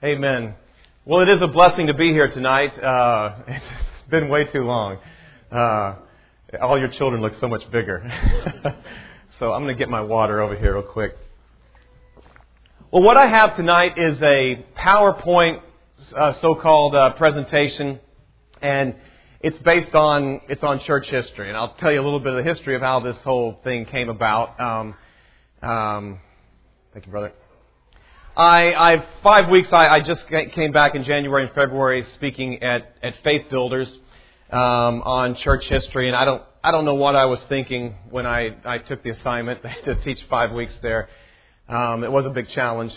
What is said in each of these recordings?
Amen. Well, it is a blessing to be here tonight. It's been way too long. All your children look so much bigger. So I'm going to get my water over here real quick. Well, what I have tonight is a PowerPoint so-called presentation, and it's on church history. And I'll tell you a little bit of the history of how this whole thing came about. Thank you, brother. 5 weeks, I just came back in January and February speaking at Faith Builders on church history, and I don't know what I was thinking when I took the assignment to teach 5 weeks there. It was a big challenge.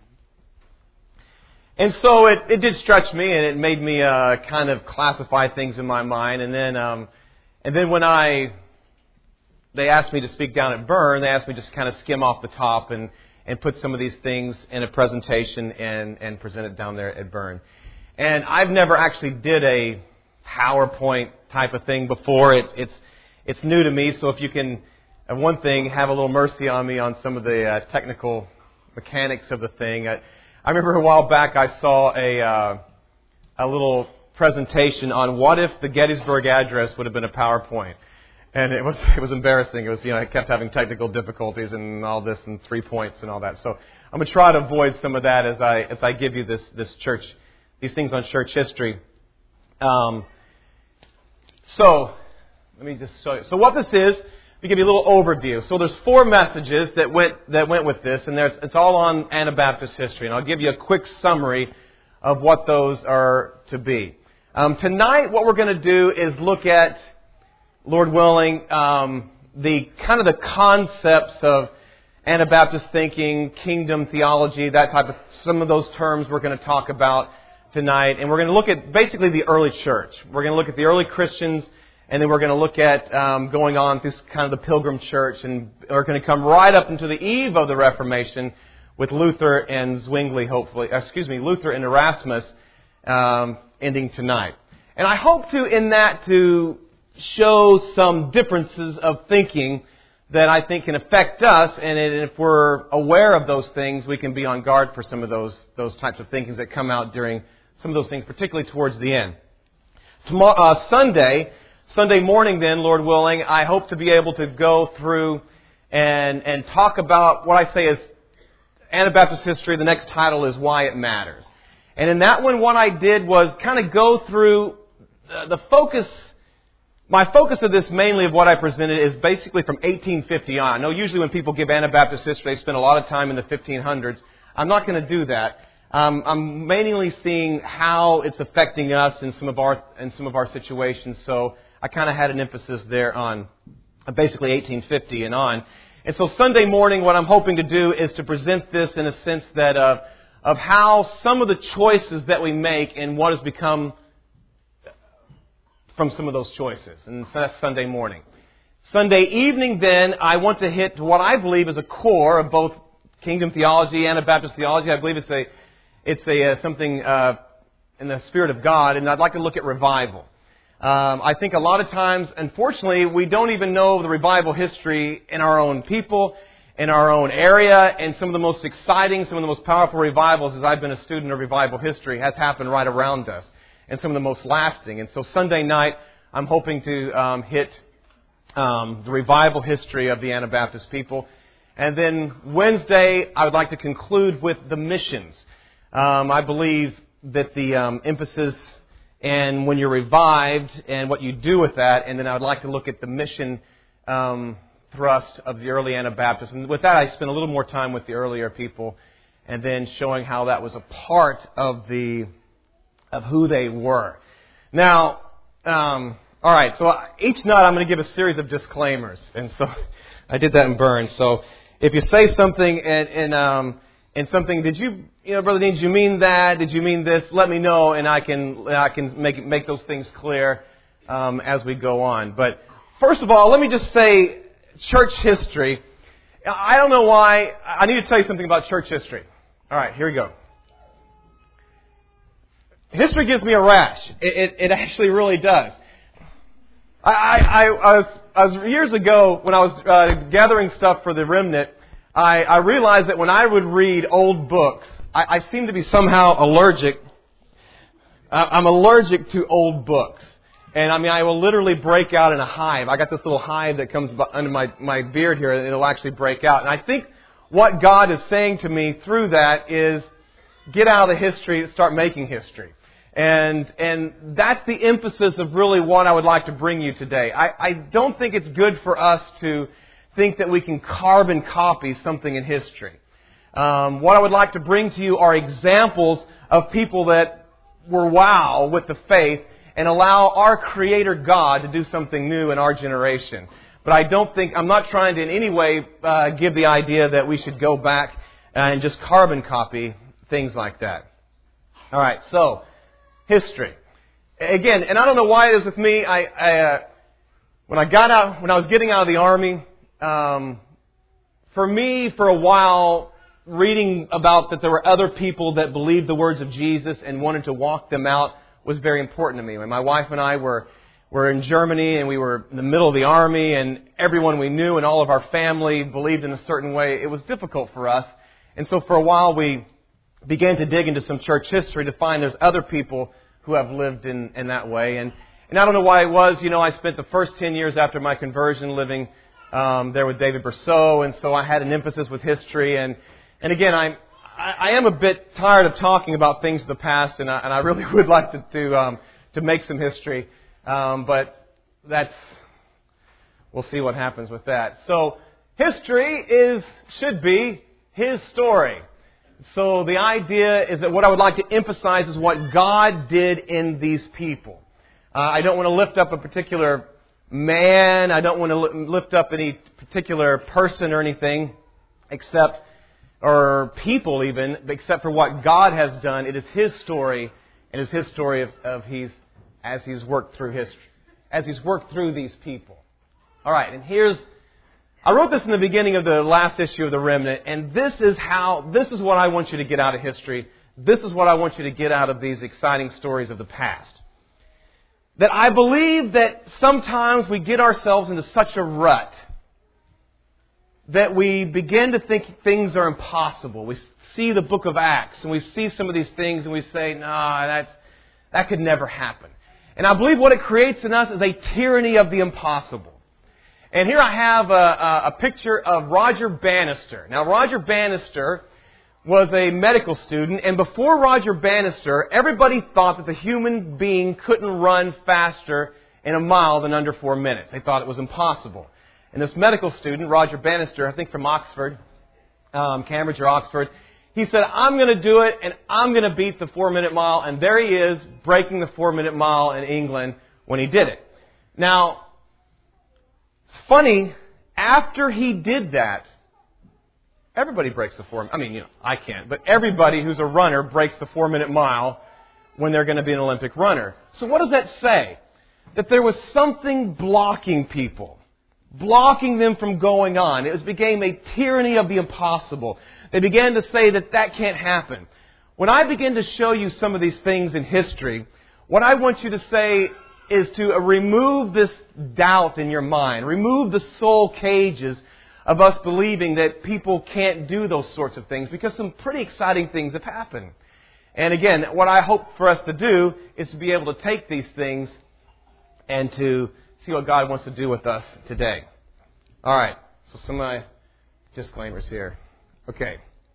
And so it did stretch me, and it made me kind of classify things in my mind. And then when they asked me to speak down at Byrne, they asked me just to kind of skim off the top and put some of these things in a presentation and present it down there at Byrne. And I've never actually did a PowerPoint type of thing before. It's new to me, so if you can, one thing, have a little mercy on me on some of the technical mechanics of the thing. I remember a while back I saw a little presentation on what if the Gettysburg Address would have been a PowerPoint. And it was embarrassing. It was, I kept having technical difficulties and all this and 3 points and all that. So I'm going to try to avoid some of that as I give you these things on church history. So let me just show you. So what this is, to give you a little overview. So there's 4 messages that went with this, and it's all on Anabaptist history. And I'll give you a quick summary of what those are to be. Tonight, what we're going to do is look at, Lord willing, the concepts of Anabaptist thinking, kingdom theology, that type of, some of those terms we're going to talk about tonight. And we're going to look at basically the early church. We're going to look at the early Christians, and then we're going to look at going on through kind of the Pilgrim Church, and we're going to come right up into the eve of the Reformation with Luther and Zwingli, Luther and Erasmus ending tonight. And I hope to show some differences of thinking that I think can affect us, and if we're aware of those things, we can be on guard for some of those types of thinkings that come out during some of those things, particularly towards the end. Sunday morning then, Lord willing, I hope to be able to go through and talk about what I say is Anabaptist history. The next title is Why It Matters. And in that one, what I did was kind of go through the focus. My focus of this, mainly of what I presented, is basically from 1850 on. I know usually when people give Anabaptist history, they spend a lot of time in the 1500s. I'm not going to do that. I'm mainly seeing how it's affecting us in some of our situations. So I kind of had an emphasis there on basically 1850 and on. And so Sunday morning, what I'm hoping to do is to present this in a sense that of how some of the choices that we make and what has become from some of those choices. And so that's Sunday morning. Sunday evening, then, I want to hit what I believe is a core of both kingdom theology and Anabaptist theology. I believe it's something in the Spirit of God, and I'd like to look at revival. I think a lot of times, unfortunately, we don't even know the revival history in our own people, in our own area, and some of the most exciting, some of the most powerful revivals, as I've been a student of revival history, has happened right around us, and some of the most lasting. And so Sunday night, I'm hoping to hit the revival history of the Anabaptist people. And then Wednesday, I would like to conclude with the missions. I believe that the emphasis and when you're revived and what you do with that, and then I would like to look at the mission thrust of the early Anabaptists. And with that, I spent a little more time with the earlier people, and then showing how that was a part of who they were. Now, all right. So each night I'm going to give a series of disclaimers, and so I did that in Byrne. So if you say something and something, did you Brother Dean, did you mean that? Did you mean this? Let me know, and I can make those things clear as we go on. But first of all, let me just say, church history. I don't know why. I need to tell you something about church history. All right, here we go. History gives me a rash. It actually really does. I was years ago when I was gathering stuff for the remnant. I realized that when I would read old books, I seem to be somehow allergic. I'm allergic to old books. And I will literally break out in a hive. I got this little hive that comes under my beard here, and it'll actually break out. And I think what God is saying to me through that is, get out of the history and start making history. And that's the emphasis of really what I would like to bring you today. I don't think it's good for us to think that we can carbon copy something in history. What I would like to bring to you are examples of people that were wow with the faith and allow our Creator God to do something new in our generation. But I'm not trying to in any way give the idea that we should go back and just carbon copy things like that. All right, so history. Again, and I don't know why it is with me. When I was getting out of the Army, for me, for a while, reading about that there were other people that believed the words of Jesus and wanted to walk them out was very important to me. When my wife and I were in Germany and we were in the middle of the Army and everyone we knew and all of our family believed in a certain way, it was difficult for us. And so for a while we began to dig into some church history to find there's other people who have lived in that way. And I don't know why it was. I spent the first 10 years after my conversion living there with David Berceau, and so I had an emphasis with history. And again, I am a bit tired of talking about things of the past, and I really would like to make some history. But we'll see what happens with that. So history should be His story. So the idea is that what I would like to emphasize is what God did in these people. I don't want to lift up a particular man. I don't want to lift up any particular person or anything, or people even, except for what God has done. It is His story, and it's His story as He's worked through history, as He's worked through these people. All right, and I wrote this in the beginning of the last issue of The Remnant, and this is what I want you to get out of history. This is what I want you to get out of these exciting stories of the past. That I believe that sometimes we get ourselves into such a rut that we begin to think things are impossible. We see the book of Acts and we see some of these things and we say, that could never happen. And I believe what it creates in us is a tyranny of the impossible. And here I have a picture of Roger Bannister. Now, Roger Bannister was a medical student, and before Roger Bannister, everybody thought that the human being couldn't run faster in a mile than under 4 minutes. They thought it was impossible. And this medical student, Roger Bannister, I think from Oxford, Cambridge or Oxford, he said, I'm going to do it, and I'm going to beat the 4-minute mile. And there he is, breaking the 4-minute mile in England when he did it. Now, it's funny, after he did that, everybody breaks the 4 minute. I can't, but everybody who's a runner breaks the 4-minute mile when they're going to be an Olympic runner. So what does that say? That there was something blocking people, blocking them from going on. It became a tyranny of the impossible. They began to say that can't happen. When I begin to show you some of these things in history, what I want you to say is to remove this doubt in your mind. Remove the soul cages of us believing that people can't do those sorts of things, because some pretty exciting things have happened. And again, what I hope for us to do is to be able to take these things and to see what God wants to do with us today. All right, so some of my disclaimers here. Okay.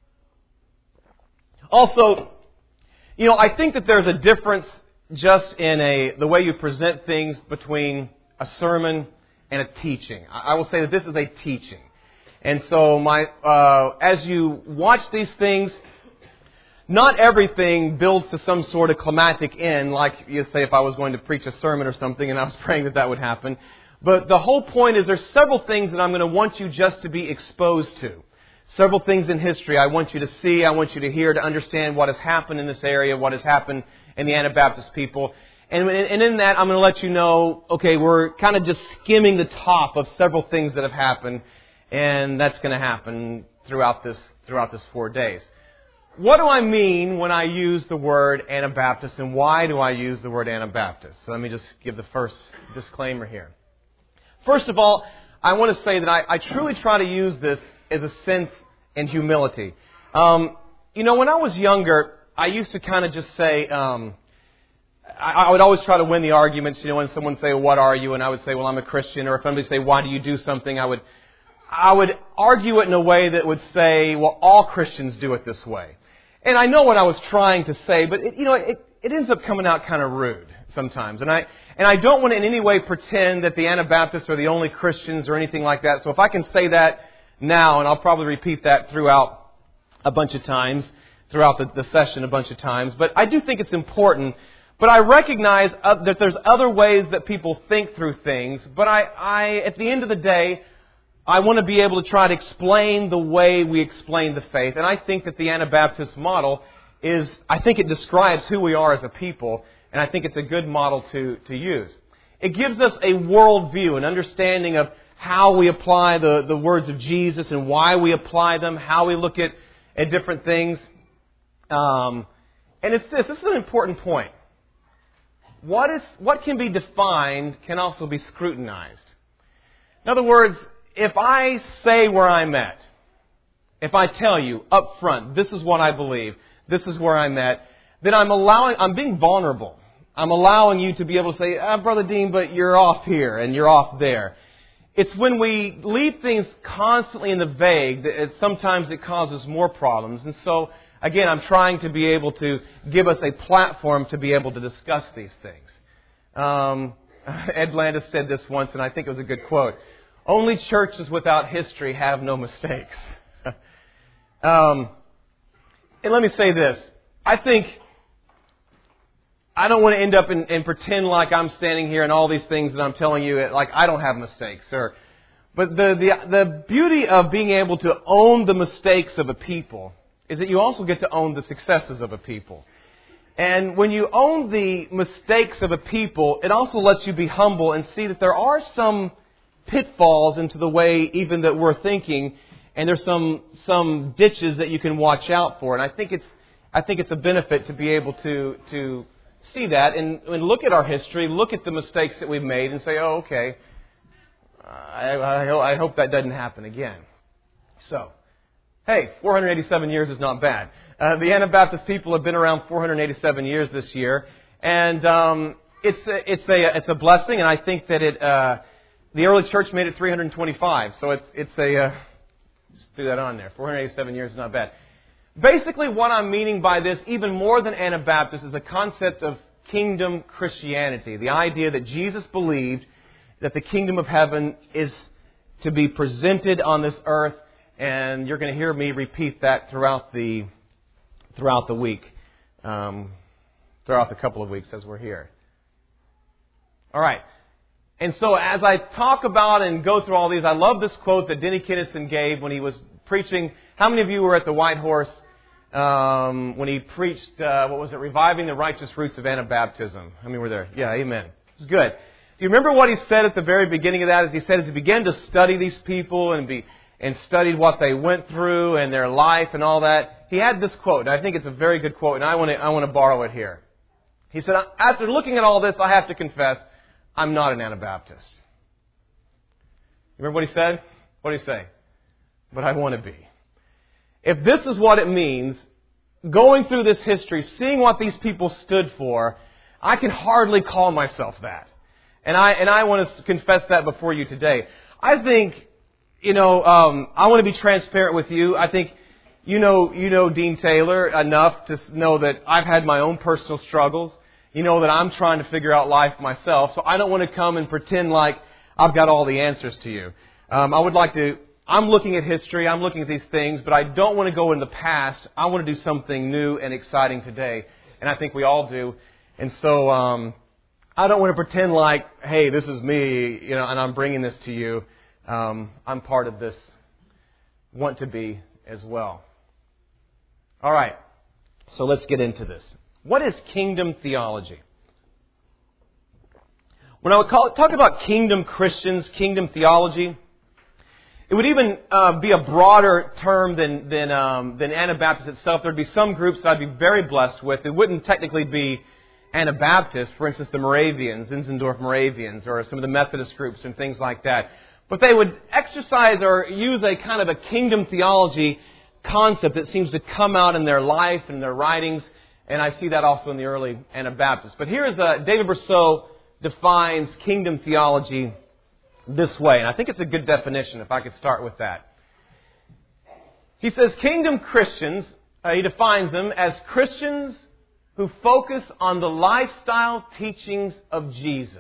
Also, I think that there's a difference just in the way you present things between a sermon and a teaching. I will say that this is a teaching. And so as you watch these things, not everything builds to some sort of climactic end, like you say if I was going to preach a sermon or something and I was praying that would happen. But the whole point is there's several things that I'm going to want you just to be exposed to. Several things in history I want you to see, I want you to hear, to understand what has happened in this area, what has happened in the Anabaptist people. And in that, I'm going to let you know, okay, we're kind of just skimming the top of several things that have happened, and that's going to happen throughout this 4 days. What do I mean when I use the word Anabaptist, and why do I use the word Anabaptist? So let me just give the first disclaimer here. First of all, I want to say that I truly try to use this as a sense and humility. When I was younger, I used to kind of just say, I would always try to win the arguments, when someone would say, well, what are you? And I would say, well, I'm a Christian. Or if somebody would say, why do you do something? I would argue it in a way that would say, well, all Christians do it this way. And I know what I was trying to say, but it ends up coming out kind of rude sometimes. And I don't want to in any way pretend that the Anabaptists are the only Christians or anything like that. So if I can say that now, and I'll probably repeat that throughout a bunch of times, throughout the session a bunch of times. But I do think it's important. But I recognize that there's other ways that people think through things. But I at the end of the day, I want to be able to try to explain the way we explain the faith. And I think that the Anabaptist model I think it describes who we are as a people. And I think it's a good model to use. It gives us a worldview, an understanding of how we apply the words of Jesus and why we apply them, how we look at different things. And it's this is an important point. What can be defined can also be scrutinized. In other words, if I say where I'm at, if I tell you up front, this is what I believe, this is where I'm at, then I'm being vulnerable. I'm allowing you to be able to say, Brother Dean, but you're off here and you're off there. It's when we leave things constantly in the vague that sometimes it causes more problems. And so, again, I'm trying to be able to give us a platform to be able to discuss these things. Ed Landis said this once, and I think it was a good quote. Only churches without history have no mistakes. And let me say this. I think I don't want to end up and pretend like I'm standing here and all these things that I'm telling you, like I don't have mistakes. But the beauty of being able to own the mistakes of a people is that you also get to own the successes of a people. And when you own the mistakes of a people, it also lets you be humble and see that there are some pitfalls into the way even that we're thinking, and there's some ditches that you can watch out for. And I think it's a benefit to be able to see that and look at our history, look at the mistakes that we've made, and say, oh, okay, I hope that doesn't happen again. So, hey, 487 years is not bad. The Anabaptist people have been around 487 years this year, and it's a blessing. And I think that the early church made it 325. So it's just threw that on there. 487 years is not bad. Basically, what I'm meaning by this, even more than Anabaptist, is a concept of kingdom Christianity. The idea that Jesus believed that the kingdom of heaven is to be presented on this earth. And you're going to hear me repeat that throughout the week, throughout the couple of weeks as we're here. All right. And so as I talk about and go through all these, I love this quote that Denny Kinnison gave when he was preaching. How many of you were at the White Horse when he preached, Reviving the Righteous Roots of Anabaptism? How many were there? Yeah, amen. It was good. Do you remember what he said at the very beginning of that? As he said, as he began to study these people and studied what they went through and their life and all that, he had this quote, and I think it's a very good quote, and I want to borrow it here. He said, after looking at all this, I have to confess, I'm not an Anabaptist. You remember what he said? What did he say? But I want to be. If this is what it means, going through this history, seeing what these people stood for, I can hardly call myself that. And I want to confess that before you today. I think, I want to be transparent with you. I think you know Dean Taylor enough to know that I've had my own personal struggles. You know that I'm trying to figure out life myself. So I don't want to come and pretend like I've got all the answers to you. I'm looking at history, I'm looking at these things, but I don't want to go in the past. I want to do something new and exciting today. And I think we all do. And so I don't want to pretend like, hey, this is me, and I'm bringing this to you. I'm part of this, want to be as well. All right, so let's get into this. What is kingdom theology? When I would talk about kingdom Christians, kingdom theology, it would even be a broader term than Anabaptist itself. There would be some groups that I'd be very blessed with. It wouldn't technically be Anabaptist, for instance, the Moravians, Zinzendorf Moravians, or some of the Methodist groups and things like that. But they would exercise or use a kind of a kingdom theology concept that seems to come out in their life and their writings, and I see that also in the early Anabaptists. But here's David Brousseau defines kingdom theology this way, and I think it's a good definition if I could start with that. He says kingdom Christians, he defines them as Christians who focus on the lifestyle teachings of Jesus.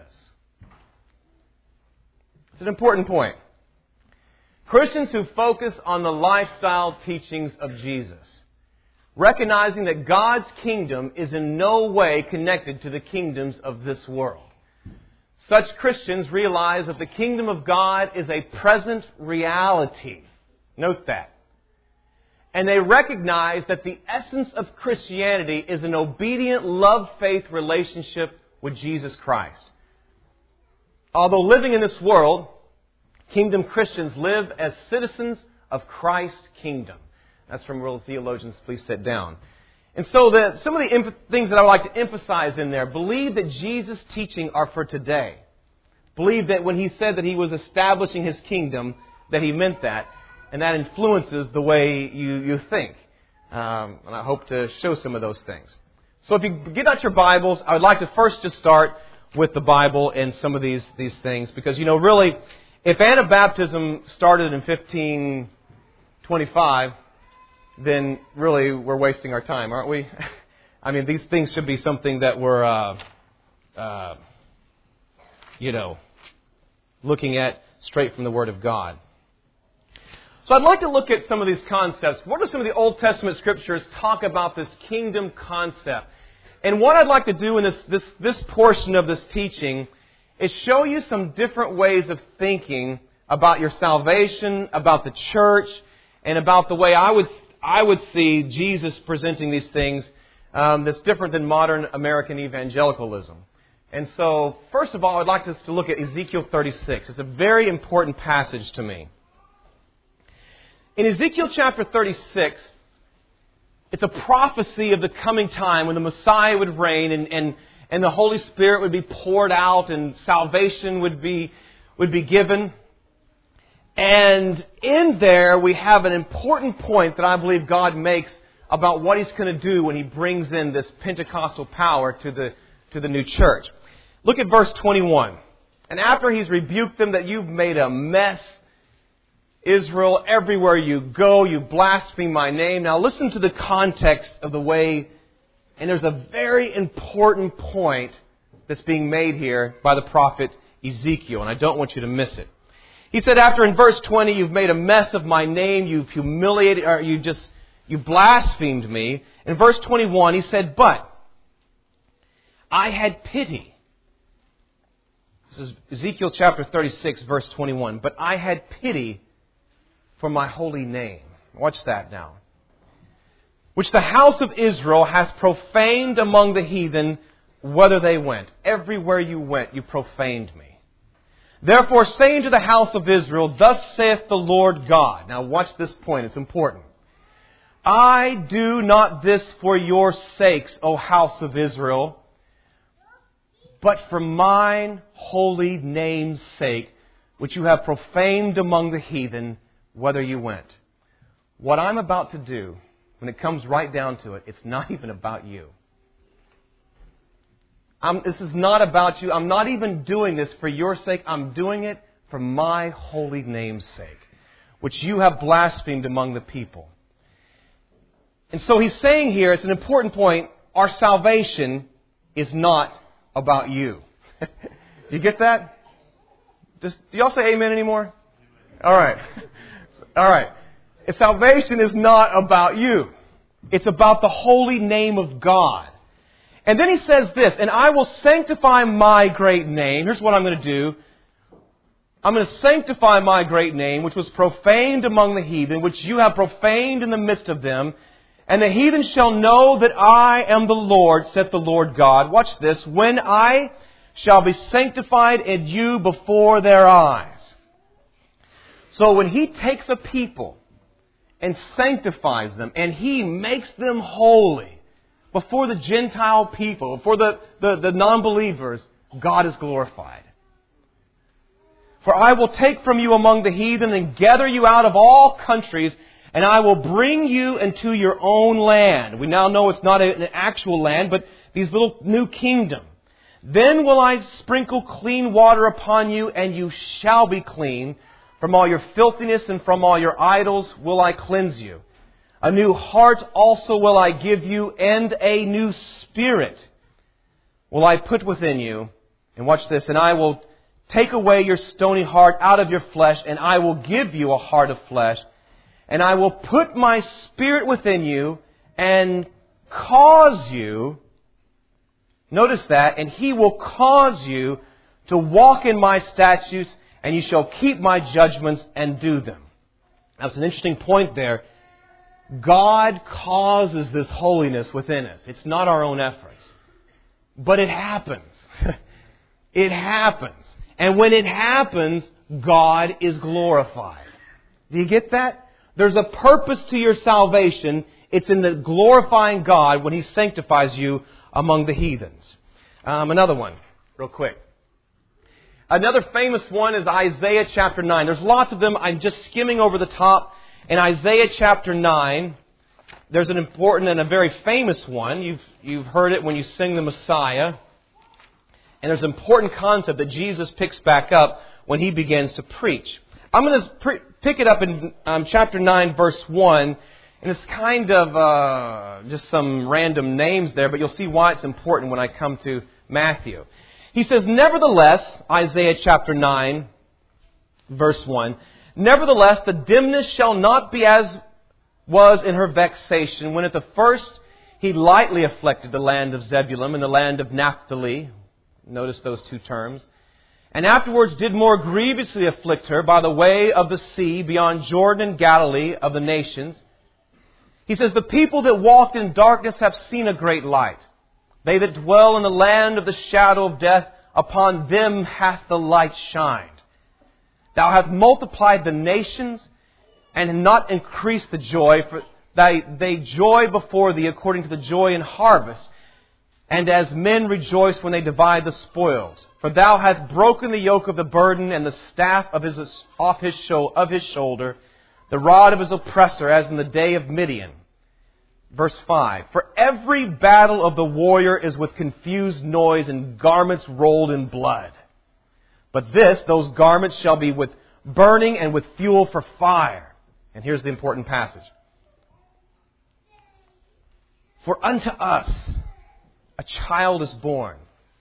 It's an important point. Christians who focus on the lifestyle teachings of Jesus, recognizing that God's kingdom is in no way connected to the kingdoms of this world. Such Christians realize that the kingdom of God is a present reality. Note that. And they recognize that the essence of Christianity is an obedient love-faith relationship with Jesus Christ. Although living in this world, kingdom Christians live as citizens of Christ's kingdom. That's from World Theologians. Please sit down. And so some of the things that I would like to emphasize in there, believe that Jesus' teaching are for today. Believe that when He said that He was establishing His kingdom, that He meant that. And that influences the way you think. And I hope to show some of those things. So if you get out your Bibles, I would like to first just start with the Bible and some of these things. Because, really, if Anabaptism started in 1525, then really we're wasting our time, aren't we? I mean, these things should be something that we're, looking at straight from the Word of God. So I'd like to look at some of these concepts. What do some of the Old Testament Scriptures talk about this kingdom concept? And what I'd like to do in this portion of this teaching is show you some different ways of thinking about your salvation, about the church, and about the way I would see Jesus presenting these things that's different than modern American evangelicalism. And so, first of all, I'd like us to look at Ezekiel 36. It's a very important passage to me. In Ezekiel chapter 36, it's a prophecy of the coming time when the Messiah would reign and the Holy Spirit would be poured out and salvation would be given. And in there we have an important point that I believe God makes about what He's going to do when He brings in this Pentecostal power to the new church. Look at verse 21. And after He's rebuked them that you've made a mess, Israel, everywhere you go, you blaspheme my name. Now listen to the context of the way, and there's a very important point that's being made here by the prophet Ezekiel, and I don't want you to miss it. He said after in verse 20, you've made a mess of my name, you've humiliated, or you blasphemed me. In verse 21, he said, but I had pity. This is Ezekiel chapter 36, verse 21. But I had pity for my holy name. Watch that now. Which the house of Israel hath profaned among the heathen, whither they went. Everywhere you went, you profaned me. Therefore, saying to the house of Israel, thus saith the Lord God. Now watch this point, it's important. I do not this for your sakes, O house of Israel, but for mine holy name's sake, which you have profaned among the heathen, whether you went. What I'm about to do, when it comes right down to it, it's not even about you. This is not about you. I'm not even doing this for your sake. I'm doing it for my holy name's sake, which you have blasphemed among the people. And so he's saying here, it's an important point, our salvation is not about you. Do you get that? Do y'all say amen anymore? All right. All right. Salvation is not about you. It's about the holy name of God. And then he says this, and I will sanctify my great name. Here's what I'm going to do. I'm going to sanctify my great name, which was profaned among the heathen, which you have profaned in the midst of them. And the heathen shall know that I am the Lord, saith the Lord God. Watch this. When I shall be sanctified in you before their eyes. So when He takes a people and sanctifies them and He makes them holy before the Gentile people, before the non-believers, God is glorified. For I will take from you among the heathen and gather you out of all countries and I will bring you into your own land. We now know it's not an actual land, but these little new kingdom. Then will I sprinkle clean water upon you, and you shall be clean. From all your filthiness and from all your idols will I cleanse you. A new heart also will I give you, and a new spirit will I put within you. And watch this. And I will take away your stony heart out of your flesh, and I will give you a heart of flesh. And I will put my spirit within you and cause you, notice that, and He will cause you to walk in my statutes, and you shall keep my judgments and do them. That's an interesting point there. God causes this holiness within us. It's not our own efforts. But it happens. It happens. And when it happens, God is glorified. Do you get that? There's a purpose to your salvation. It's in the glorifying God when He sanctifies you among the heathens. Another one, real quick. Another famous one is Isaiah chapter 9. There's lots of them. I'm just skimming over the top. In Isaiah chapter 9, there's an important and a very famous one. You've heard it when you sing the Messiah. And there's an important concept that Jesus picks back up when He begins to preach. I'm going to pick it up in chapter 9, verse 1. And it's kind of just some random names there, but you'll see why it's important when I come to Matthew. He says, nevertheless, Isaiah chapter 9, verse 1, nevertheless, the dimness shall not be as was in her vexation, when at the first He lightly afflicted the land of Zebulun and the land of Naphtali. Notice those two terms. And afterwards did more grievously afflict her by the way of the sea beyond Jordan and Galilee of the nations. He says, the people that walked in darkness have seen a great light. They that dwell in the land of the shadow of death, upon them hath the light shined. Thou hast multiplied the nations, and not increased the joy, for they joy before thee according to the joy in harvest, and as men rejoice when they divide the spoils. For thou hast broken the yoke of the burden, and the staff of his shoulder, the rod of his oppressor, as in the day of Midian. Verse 5, for every battle of the warrior is with confused noise and garments rolled in blood. But those garments shall be with burning and with fuel for fire. And here's the important passage. For unto us a child is born.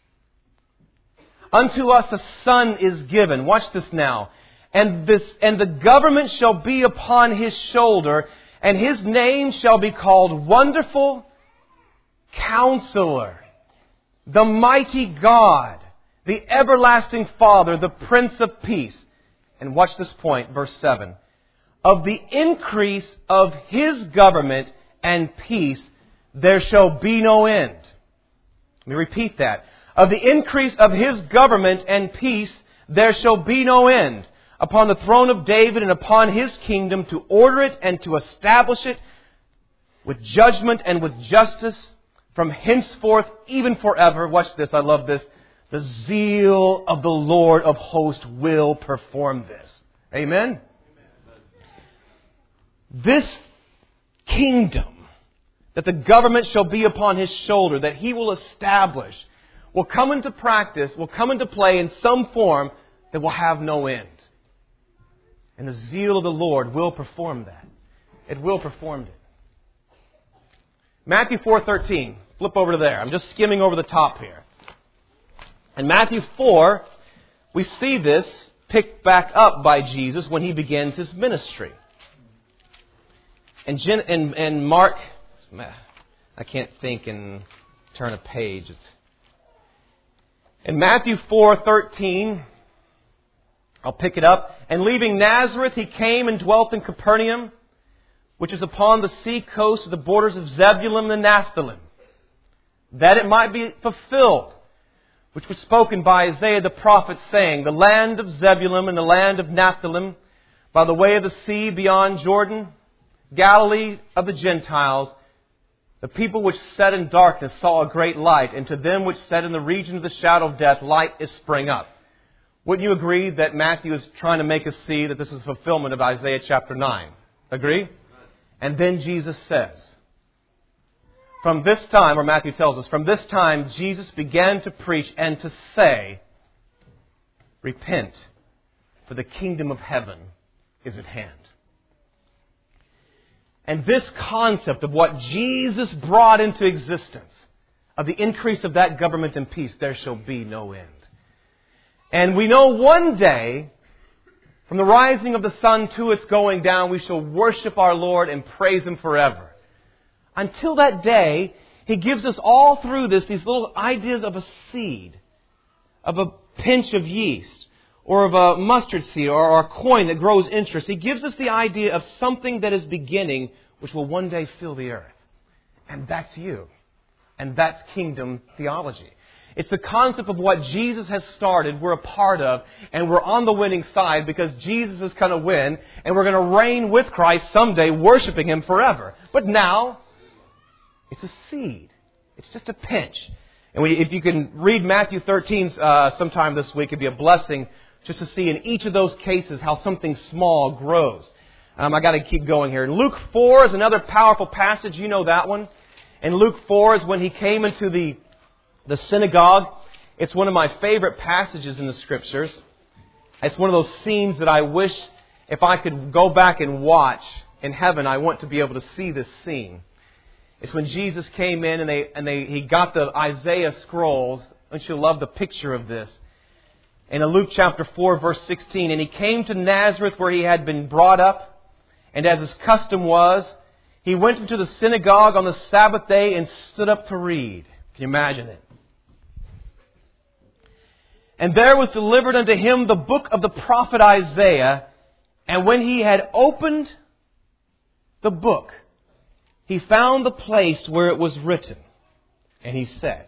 Unto us a son is given. Watch this now. And the government shall be upon His shoulder, and His name shall be called Wonderful Counselor, the Mighty God, the Everlasting Father, the Prince of Peace. And watch this point, verse 7. Of the increase of His government and peace there shall be no end. Let me repeat that. Of the increase of His government and peace there shall be no end, upon the throne of David and upon His kingdom, to order it and to establish it with judgment and with justice from henceforth, even forever. Watch this, I love this. The zeal of the Lord of hosts will perform this. Amen? This kingdom, that the government shall be upon His shoulder, that He will establish, will come into practice, will come into play in some form that will have no end. And the zeal of the Lord will perform that. It will perform it. Matthew 4:13. Flip over to there. I'm just skimming over the top here. In Matthew 4, we see this picked back up by Jesus when He begins His ministry. And Mark, I can't think and turn a page. In Matthew 4:13, I'll pick it up. And leaving Nazareth, He came and dwelt in Capernaum, which is upon the sea coast of the borders of Zebulun and Naphtali, that it might be fulfilled, which was spoken by Isaiah the prophet, saying, the land of Zebulun and the land of Naphtali, by the way of the sea beyond Jordan, Galilee of the Gentiles, the people which sat in darkness saw a great light, and to them which sat in the region of the shadow of death, light is spring up. Wouldn't you agree that Matthew is trying to make us see that this is fulfillment of Isaiah chapter 9? Agree? And then Jesus says, from this time, or Matthew tells us, from this time Jesus began to preach and to say, repent, for the kingdom of heaven is at hand. And this concept of what Jesus brought into existence, of the increase of that government and peace, there shall be no end. And we know one day, from the rising of the sun to its going down, we shall worship our Lord and praise Him forever. Until that day, He gives us all through this these little ideas of a seed, of a pinch of yeast, or of a mustard seed, or a coin that grows interest. He gives us the idea of something that is beginning, which will one day fill the earth. And that's you. And that's kingdom theology. It's the concept of what Jesus has started, we're a part of, and we're on the winning side because Jesus is going to win, and we're going to reign with Christ someday, worshiping Him forever. But now, it's a seed. It's just a pinch. And if you can read Matthew 13 sometime this week, it'd be a blessing just to see in each of those cases how something small grows. I got to keep going here. Luke 4 is another powerful passage. You know that one. And Luke 4 is when He came into the synagogue. It's one of my favorite passages in the Scriptures. It's one of those scenes that I wish if I could go back and watch in heaven, I want to be able to see this scene. It's when Jesus came in and He got the Isaiah scrolls. Don't you love the picture of this? In Luke chapter 4, verse 16, and He came to Nazareth where He had been brought up, and as His custom was, He went into the synagogue on the Sabbath day and stood up to read. Can you imagine it? And there was delivered unto Him the book of the prophet Isaiah. And when He had opened the book, He found the place where it was written. And He said,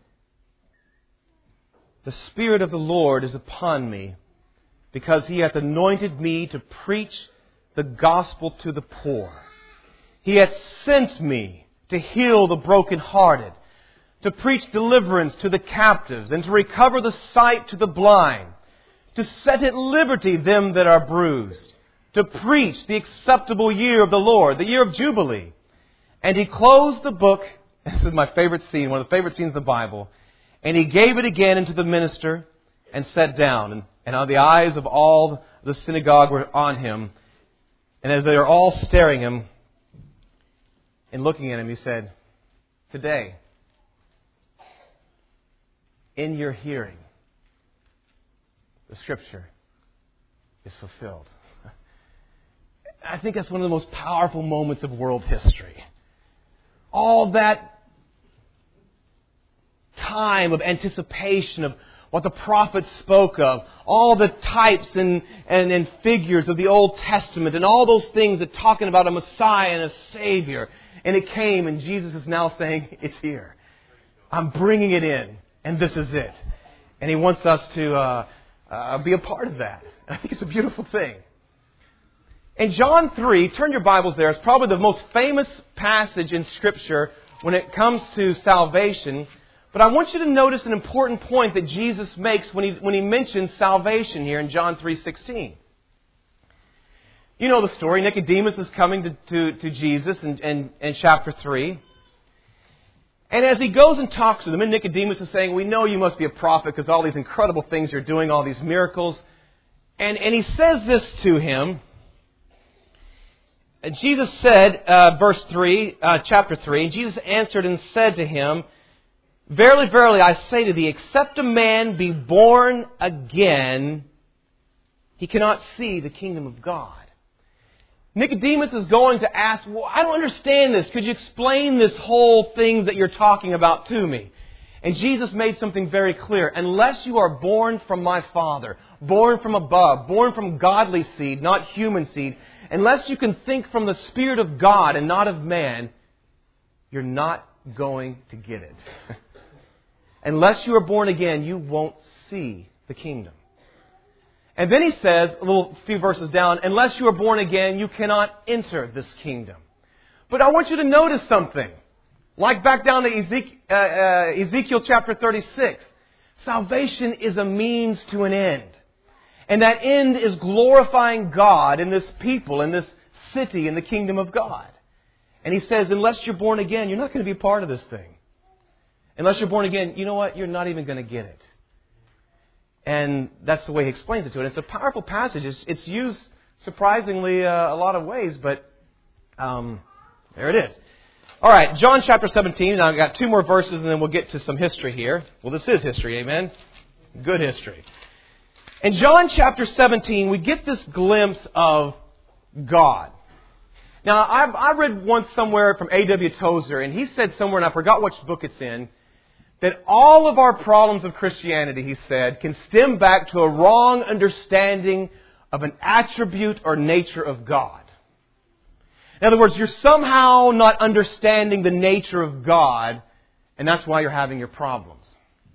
the Spirit of the Lord is upon me, because He hath anointed me to preach the gospel to the poor. He hath sent me to heal the brokenhearted, to preach deliverance to the captives, and to recover the sight to the blind, to set at liberty them that are bruised, to preach the acceptable year of the Lord, the year of Jubilee. And He closed the book, this is my favorite scene, one of the favorite scenes of the Bible, and He gave it again unto the minister and sat down. And the eyes of all the synagogue were on Him. And as they are all staring Him and looking at Him, He said, today, in your hearing, the Scripture is fulfilled. I think that's one of the most powerful moments of world history. All that time of anticipation of what the prophets spoke of, all the types and figures of the Old Testament, and all those things that talking about a Messiah and a Savior. And it came, and Jesus is now saying, it's here. I'm bringing it in. And this is it. And He wants us to be a part of that. I think it's a beautiful thing. In John 3, turn your Bibles there. It's probably the most famous passage in Scripture when it comes to salvation. But I want you to notice an important point that Jesus makes when He mentions salvation here in John 3:16. You know the story. Nicodemus is coming to Jesus in chapter 3. And as he goes and talks to them, and Nicodemus is saying, we know you must be a prophet because all these incredible things you're doing, all these miracles. And he says this to him. Jesus said, verse 3, chapter 3, and Jesus answered and said to him, verily, verily, I say to thee, except a man be born again, he cannot see the kingdom of God. Nicodemus is going to ask, well, I don't understand this. Could you explain this whole thing that you're talking about to me? And Jesus made something very clear. Unless you are born from my Father, born from above, born from godly seed, not human seed, unless you can think from the Spirit of God and not of man, you're not going to get it. Unless you are born again, you won't see the kingdom. And then He says, few verses down, unless you are born again, you cannot enter this kingdom. But I want you to notice something. Like back down to Ezekiel chapter 36. Salvation is a means to an end. And that end is glorifying God in this people, in this city, in the kingdom of God. And He says, unless you're born again, you're not going to be part of this thing. Unless you're born again, you know what? You're not even going to get it. And that's the way He explains it to it. It's a powerful passage. It's used surprisingly a lot of ways, but there it is. All right, John chapter 17. Now I've got 2 more verses and then we'll get to some history here. Well, this is history, amen? Good history. In John chapter 17, we get this glimpse of God. Now, I read once somewhere from A.W. Tozer, and he said somewhere, and I forgot which book it's in, that all of our problems of Christianity, he said, can stem back to a wrong understanding of an attribute or nature of God. In other words, you're somehow not understanding the nature of God, and that's why you're having your problems.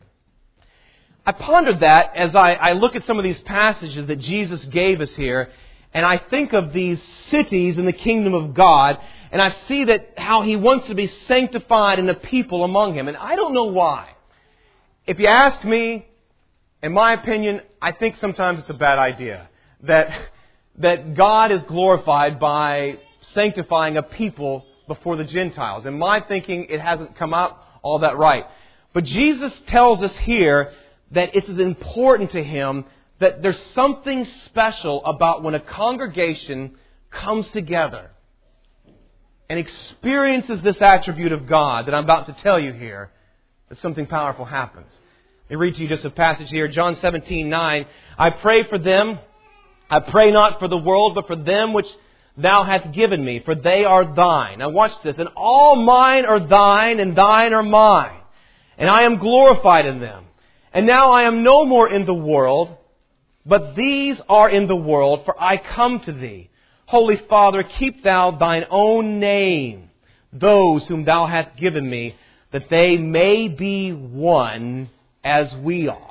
I pondered that as I look at some of these passages that Jesus gave us here, and I think of these cities in the kingdom of God, and I see that how He wants to be sanctified in the people among Him. And I don't know why. If you ask me, in my opinion, I think sometimes it's a bad idea. That God is glorified by sanctifying a people before the Gentiles. In my thinking, it hasn't come out all that right. But Jesus tells us here that it's as important to Him that there's something special about when a congregation comes together and experiences this attribute of God that I'm about to tell you here, that something powerful happens. Let me read to you just a passage here, John 17:9. I pray for them. I pray not for the world, but for them which Thou hast given me, for they are Thine. Now watch this. And all mine are Thine, and Thine are mine. And I am glorified in them. And now I am no more in the world, but these are in the world, for I come to Thee. Holy Father, keep Thou Thine own name, those whom Thou hast given me, that they may be one as we are.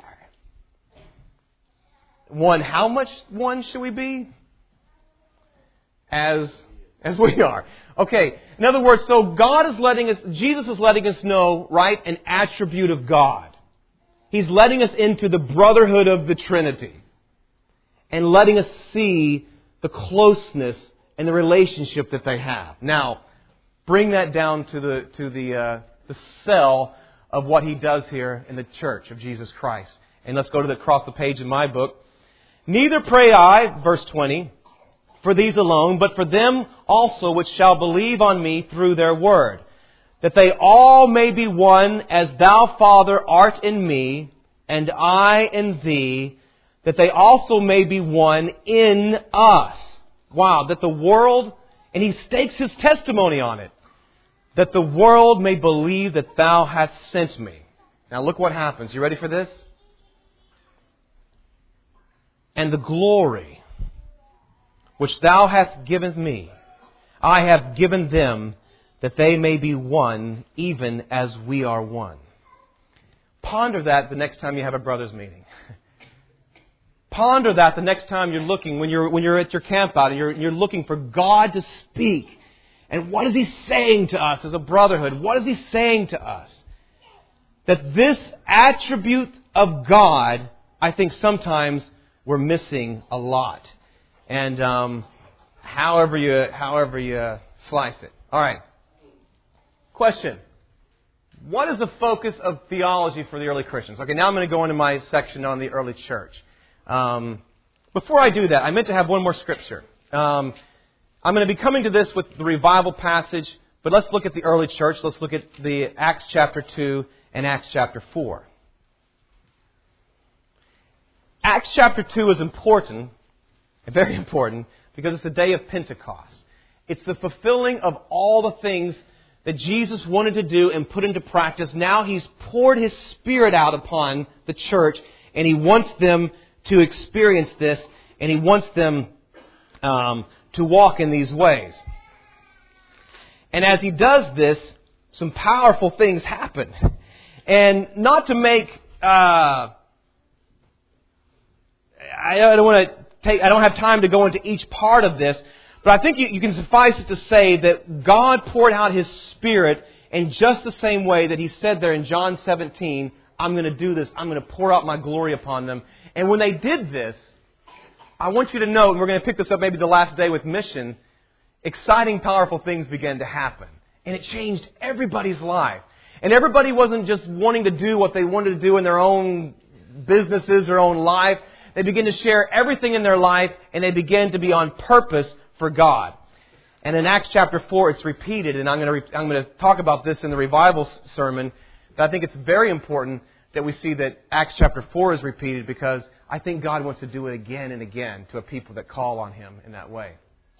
One, how much one should we be? As we are. Okay, in other words, so Jesus is letting us know, right, an attribute of God. He's letting us into the brotherhood of the Trinity. And letting us see the closeness and the relationship that they have. Now, bring that down to the cell of what He does here in the church of Jesus Christ. And let's go to across the page in my book. Neither pray I, verse 20, for these alone, but for them also which shall believe on me through their word, that they all may be one, as Thou, Father, art in me, and I in Thee, that they also may be one in us. Wow, that the world, and He stakes His testimony on it, that the world may believe that Thou hast sent me. Now look what happens. You ready for this? And the glory which Thou hast given me, I have given them, that they may be one, even as we are one. Ponder that the next time you have a brothers meeting. Ponder that the next time you're looking, when you're at your camp out and you're looking for God to speak. And what is He saying to us as a brotherhood? What is He saying to us? That this attribute of God, I think sometimes we're missing a lot. And however you slice it. All right. Question. What is the focus of theology for the early Christians? Okay, now I'm going to go into my section on the early church. Before I do that, I meant to have one more scripture. I'm going to be coming to this with the revival passage, but let's look at the early church. Let's look at the Acts chapter 2 and Acts chapter 4. Acts chapter 2 is important, very important, because it's the day of Pentecost. It's the fulfilling of all the things that Jesus wanted to do and put into practice. Now He's poured His Spirit out upon the church, and He wants them to experience this, and He wants them to walk in these ways. And as He does this, some powerful things happen. And not to make... I don't have time to go into each part of this, but I think you can suffice it to say that God poured out His Spirit in just the same way that He said there in John 17, I'm going to do this. I'm going to pour out my glory upon them. And when they did this, I want you to know, and we're going to pick this up maybe the last day with mission, exciting, powerful things began to happen. And it changed everybody's life. And everybody wasn't just wanting to do what they wanted to do in their own businesses, their own life. They began to share everything in their life, and they began to be on purpose for God. And in Acts chapter 4, it's repeated, and I'm going to talk about this in the revival sermon. But I think it's very important that we see that Acts chapter 4 is repeated, because I think God wants to do it again and again to a people that call on Him in that way.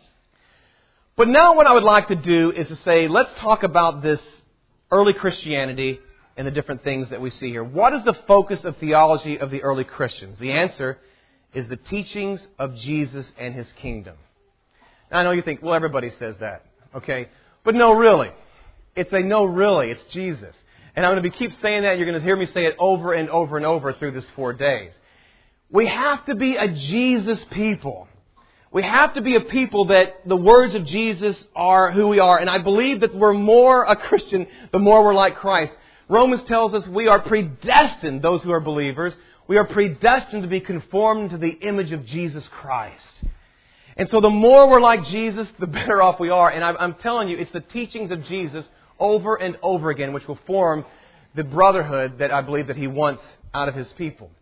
But now what I would like to do is to say, let's talk about this early Christianity and the different things that we see here. What is the focus of theology of the early Christians? The answer is the teachings of Jesus and His kingdom. Now, I know you think, well, everybody says that, okay? But no, really. It's a no, really. It's Jesus. And I'm going to keep saying that. You're going to hear me say it over and over and over through this 4 days. We have to be a Jesus people. We have to be a people that the words of Jesus are who we are. And I believe that we're more a Christian the more we're like Christ. Romans tells us we are predestined, those who are believers. We are predestined to be conformed to the image of Jesus Christ. And so the more we're like Jesus, the better off we are. And I'm telling you, it's the teachings of Jesus over and over again which will form the brotherhood that I believe that He wants out of His people.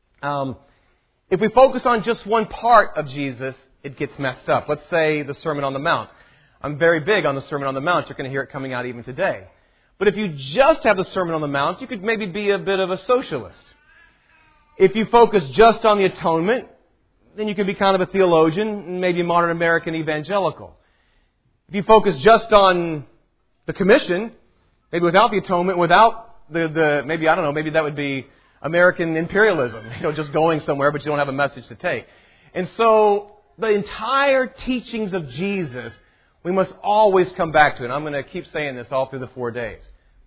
If we focus on just one part of Jesus, it gets messed up. Let's say the Sermon on the Mount. I'm very big on the Sermon on the Mount. You're going to hear it coming out even today. But if you just have the Sermon on the Mount, you could maybe be a bit of a socialist. If you focus just on the atonement, then you can be kind of a theologian, maybe a modern American evangelical. If you focus just on the commission, maybe without the atonement, without maybe, I don't know, maybe that would be American imperialism, just going somewhere, but you don't have a message to take. And so the entire teachings of Jesus, we must always come back to it. And I'm going to keep saying this all through the 4 days.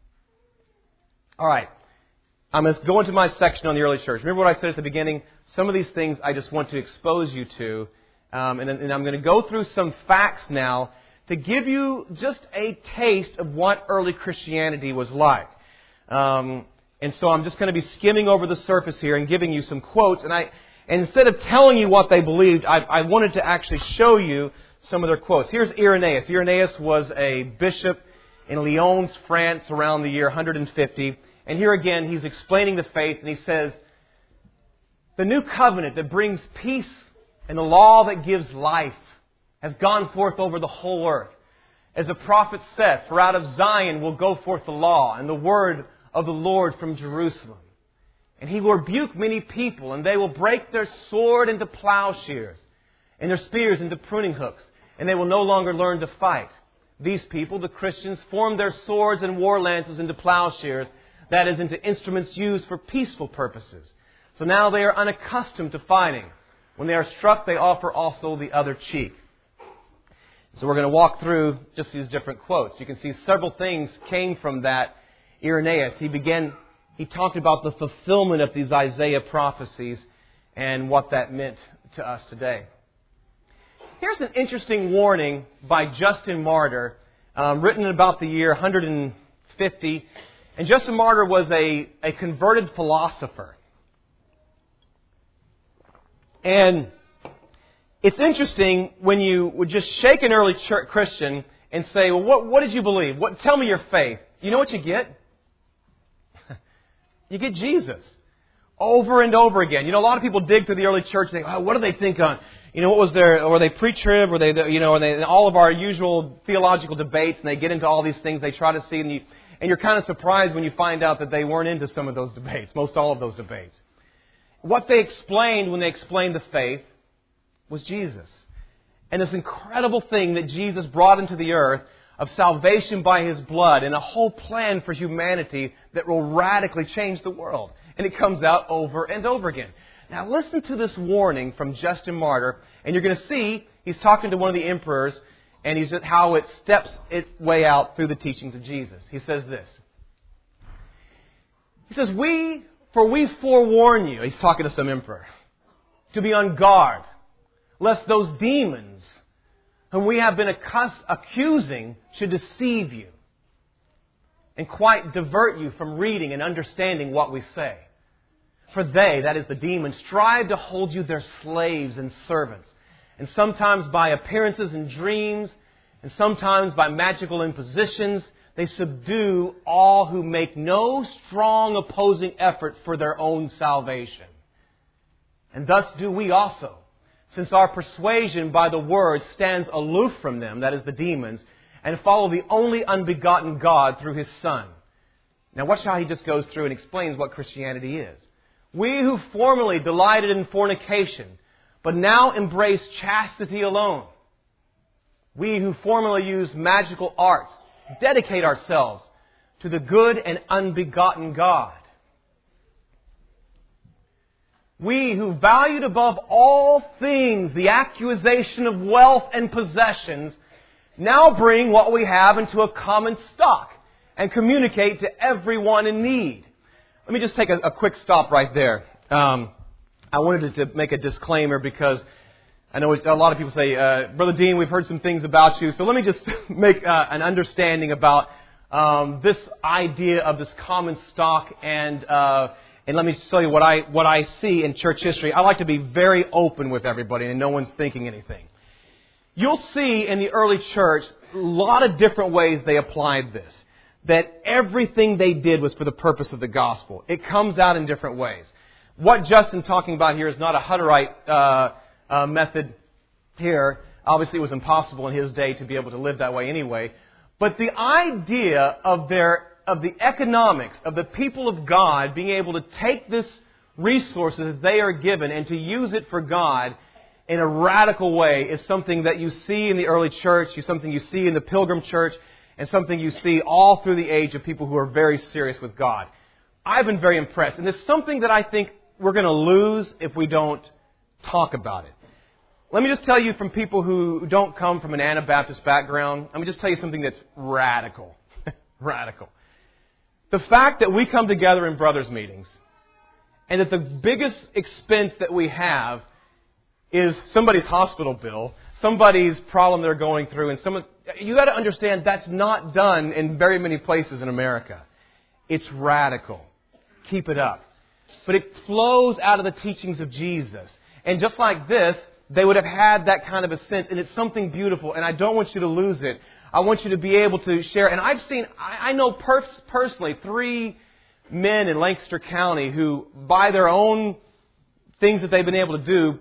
All right. I'm going to go into my section on the early church. Remember what I said at the beginning? Some of these things I just want to expose you to. And I'm going to go through some facts now to give you just a taste of what early Christianity was like. And so I'm just going to be skimming over the surface here and giving you some quotes. And instead of telling you what they believed, I wanted to actually show you some of their quotes. Here's Irenaeus. Irenaeus was a bishop in Lyons, France, around the year 150. And here again, he's explaining the faith, and he says, "The new covenant that brings peace and the law that gives life has gone forth over the whole earth. As the prophet said, for out of Zion will go forth the law and the word of the Lord from Jerusalem. And He will rebuke many people, and they will break their sword into plowshares and their spears into pruning hooks, and they will no longer learn to fight. These people, the Christians, formed their swords and war lances into plowshares, that is, into instruments used for peaceful purposes. So now they are unaccustomed to fighting. When they are struck, they offer also the other cheek." So we're going to walk through just these different quotes. You can see several things came from that Irenaeus. He talked about the fulfillment of these Isaiah prophecies and what that meant to us today. Here's an interesting warning by Justin Martyr, written about the year 150. And Justin Martyr was a converted philosopher. And it's interesting when you would just shake an early Christian and say, well, what did you believe? Tell me your faith. You know what you get? You get Jesus. Over and over again. A lot of people dig through the early church and think, oh, what do they think on? What was were they pre-trib? Were they, and all of our usual theological debates, and they get into all these things they try to see, and you're kind of surprised when you find out that they weren't into some of those debates, most all of those debates. What they explained when they explained the faith was Jesus. And this incredible thing that Jesus brought into the earth of salvation by His blood and a whole plan for humanity that will radically change the world. And it comes out over and over again. Now listen to this warning from Justin Martyr, and you're going to see he's talking to one of the emperors, and he's at how it steps its way out through the teachings of Jesus. He says this. He says, we forewarn you, he's talking to some emperor, to be on guard, lest those demons whom we have been accusing should deceive you and quite divert you from reading and understanding what we say. For they, that is the demons, strive to hold you their slaves and servants, and sometimes by appearances and dreams And sometimes by magical impositions, they subdue all who make no strong opposing effort for their own salvation. And thus do we also, since our persuasion by the Word stands aloof from them, that is the demons, and follow the only unbegotten God through His Son. Now watch how he just goes through and explains what Christianity is. We who formerly delighted in fornication, but now embrace chastity alone. We who formerly used magical arts, dedicate ourselves to the good and unbegotten God. We who valued above all things the accusation of wealth and possessions now bring what we have into a common stock and communicate to everyone in need. Let me just take a quick stop right there. I wanted to make a disclaimer because I know a lot of people say, Brother Dean, we've heard some things about you. So let me just make an understanding about this idea of this common stock and let me tell you what I see in church history. I like to be very open with everybody and no one's thinking anything. You'll see in the early church a lot of different ways they applied this. That everything they did was for the purpose of the gospel. It comes out in different ways. What Justin's talking about here is not a Hutterite method here. Obviously, it was impossible in his day to be able to live that way anyway. But the idea of the economics of the people of God being able to take this resources that they are given and to use it for God in a radical way is something that you see in the early church, something you see in the Pilgrim Church, and something you see all through the age of people who are very serious with God. I've been very impressed. And there's something that I think we're going to lose if we don't talk about it. Let me just tell you from people who don't come from an Anabaptist background, let me just tell you something that's radical. Radical. The fact that we come together in brothers' meetings and that the biggest expense that we have is somebody's hospital bill, somebody's problem they're going through, and you got to understand that's not done in very many places in America. It's radical. Keep it up. But it flows out of the teachings of Jesus. And just like this, they would have had that kind of a sense, and it's something beautiful, and I don't want you to lose it. I want you to be able to share. And I know personally 3 men in Lancaster County who, by their own things that they've been able to do,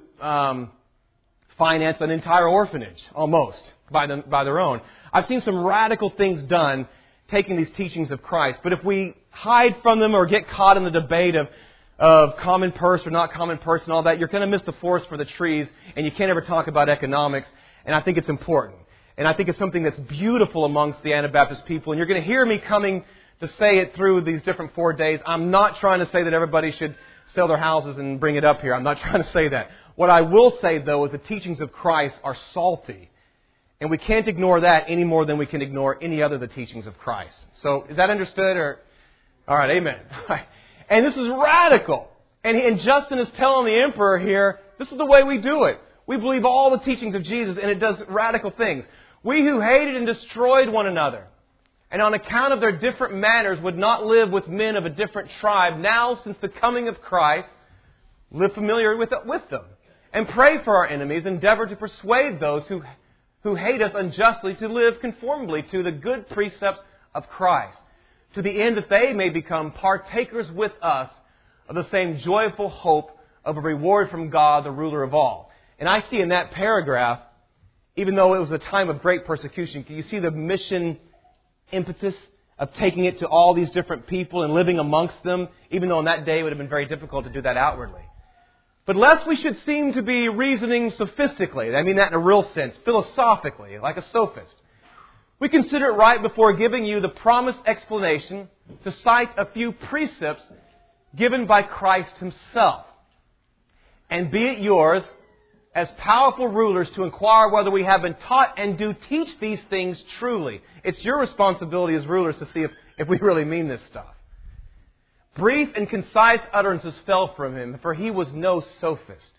finance an entire orphanage, almost, by their own. I've seen some radical things done taking these teachings of Christ. But if we hide from them or get caught in the debate of common purse or not common purse and all that, you're going to miss the forest for the trees, and you can't ever talk about economics. And I think it's important. And I think it's something that's beautiful amongst the Anabaptist people. And you're going to hear me coming to say it through these different 4 days. I'm not trying to say that everybody should sell their houses and bring it up here. I'm not trying to say that. What I will say, though, is the teachings of Christ are salty. And we can't ignore that any more than we can ignore any other of the teachings of Christ. So, is that understood? All right, amen. And this is radical. And Justin is telling the emperor here, this is the way we do it. We believe all the teachings of Jesus, and it does radical things. We who hated and destroyed one another, and on account of their different manners would not live with men of a different tribe, now, since the coming of Christ, live familiar with them. And pray for our enemies, endeavor to persuade those who hate us unjustly to live conformably to the good precepts of Christ, to the end that they may become partakers with us of the same joyful hope of a reward from God, the ruler of all. And I see in that paragraph, even though it was a time of great persecution, can you see the mission impetus of taking it to all these different people and living amongst them, even though in that day it would have been very difficult to do that outwardly. But lest we should seem to be reasoning sophistically, I mean that in a real sense, philosophically, like a sophist, we consider it right before giving you the promised explanation to cite a few precepts given by Christ Himself. And be it yours, as powerful rulers, to inquire whether we have been taught and do teach these things truly. It's your responsibility as rulers to see if we really mean this stuff. Brief and concise utterances fell from Him, for He was no sophist.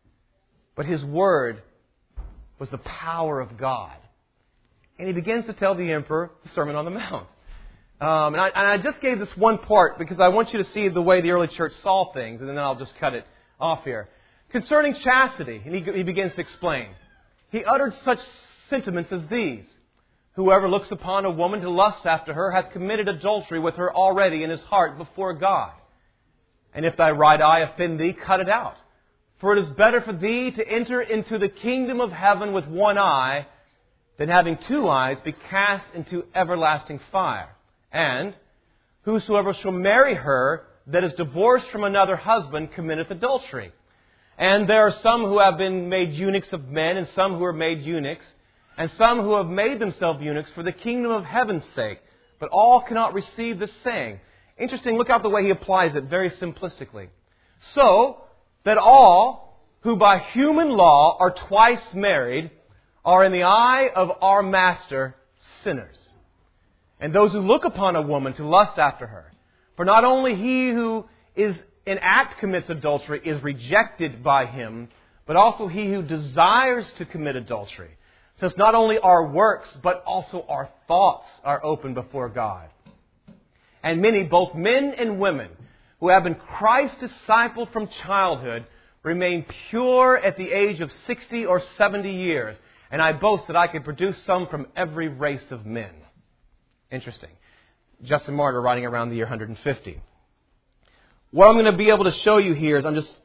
But His word was the power of God. And He begins to tell the emperor the Sermon on the Mount. And I just gave this one part because I want you to see the way the early church saw things, and then I'll just cut it off here. Concerning chastity, and he begins to explain. He uttered such sentiments as these. Whoever looks upon a woman to lust after her hath committed adultery with her already in his heart before God. And if thy right eye offend thee, cut it out. For it is better for thee to enter into the kingdom of heaven with one eye, than having two eyes be cast into everlasting fire. And whosoever shall marry her that is divorced from another husband committeth adultery. And there are some who have been made eunuchs of men, and some who are made eunuchs, and some who have made themselves eunuchs for the kingdom of heaven's sake. But all cannot receive this saying. Interesting, look out the way he applies it very simplistically. So that all who by human law are twice married are in the eye of our Master sinners. And those who look upon a woman to lust after her. For not only he who is in act commits adultery is rejected by him, but also he who desires to commit adultery. Since not only our works, but also our thoughts are open before God. And many, both men and women, who have been Christ's discipled from childhood, remain pure at the age of 60 or 70 years. And I boast that I could produce some from every race of men. Interesting. Justin Martyr writing around the year 150. What I'm going to be able to show you here is I'm just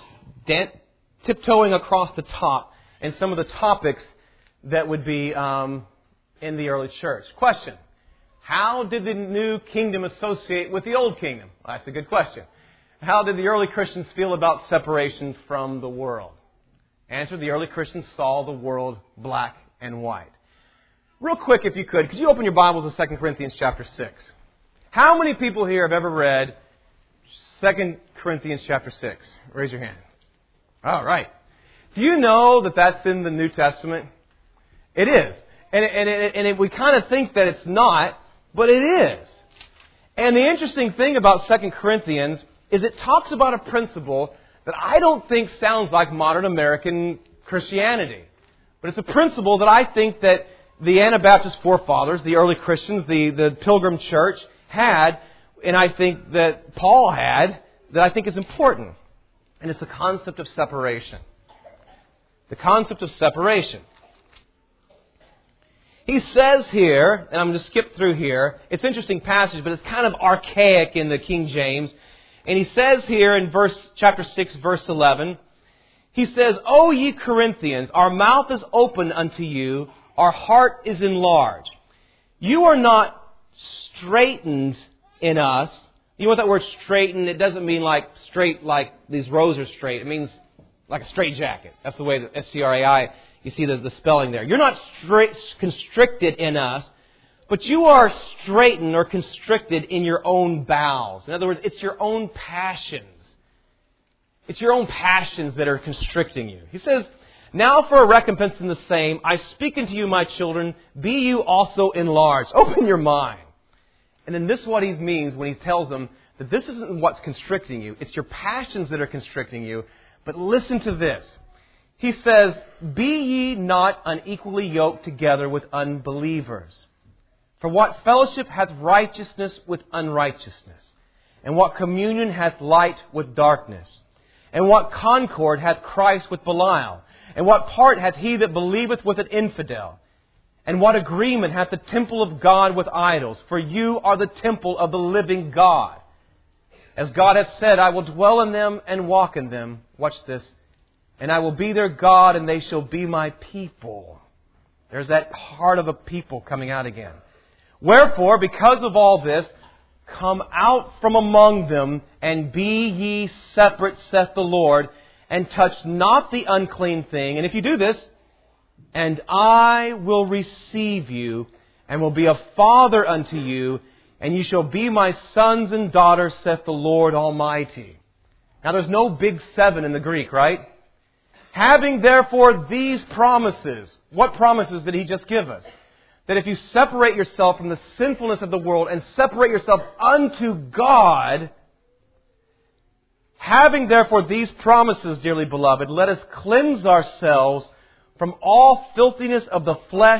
tiptoeing across the top and some of the topics that would be in the early church. Question. How did the new kingdom associate with the old kingdom? Well, that's a good question. How did the early Christians feel about separation from the world? Answer, the early Christians saw the world black and white. Real quick, if you could you open your Bibles to 2 Corinthians chapter 6? How many people here have ever read 2 Corinthians chapter 6? Raise your hand. All right. Do you know that that's in the New Testament? It is. And we kind of think that it's not, but it is. And the interesting thing about 2 Corinthians is it talks about a principle that I don't think sounds like modern American Christianity. But it's a principle that I think that the Anabaptist forefathers, the early Christians, the Pilgrim Church had, and I think that Paul had, that I think is important. And it's the concept of separation. The concept of separation. He says here, and I'm going to skip through here, it's an interesting passage, but it's kind of archaic in the King James. And he says here in chapter 6, verse 11, he says, O ye Corinthians, our mouth is open unto you, our heart is enlarged. You are not straitened in us. You know what that word straighten? It doesn't mean like straight like these rows are straight. It means like a straight jacket. That's the way that S-C-R-A-I, you see the spelling there. You're not constricted in us, but you are straitened or constricted in your own bowels. In other words, it's your own passions. It's your own passions that are constricting you. He says, now for a recompense in the same, I speak unto you, my children, be you also enlarged. Open your mind. And then this is what he means when he tells them that this isn't what's constricting you. It's your passions that are constricting you. But listen to this. He says, be ye not unequally yoked together with unbelievers. For what fellowship hath righteousness with unrighteousness? And what communion hath light with darkness? And what concord hath Christ with Belial? And what part hath he that believeth with an infidel? And what agreement hath the temple of God with idols? For you are the temple of the living God. As God hath said, I will dwell in them and walk in them. Watch this. And I will be their God, and they shall be my people. There's that heart of a people coming out again. Wherefore, because of all this, come out from among them, and be ye separate, saith the Lord, and touch not the unclean thing. And if you do this, and I will receive you, and will be a father unto you, and you shall be my sons and daughters, saith the Lord Almighty. Now there's no big 7 in the Greek, right? Having therefore these promises. What promises did he just give us? That if you separate yourself from the sinfulness of the world and separate yourself unto God, having therefore these promises, dearly beloved, let us cleanse ourselves from all filthiness of the flesh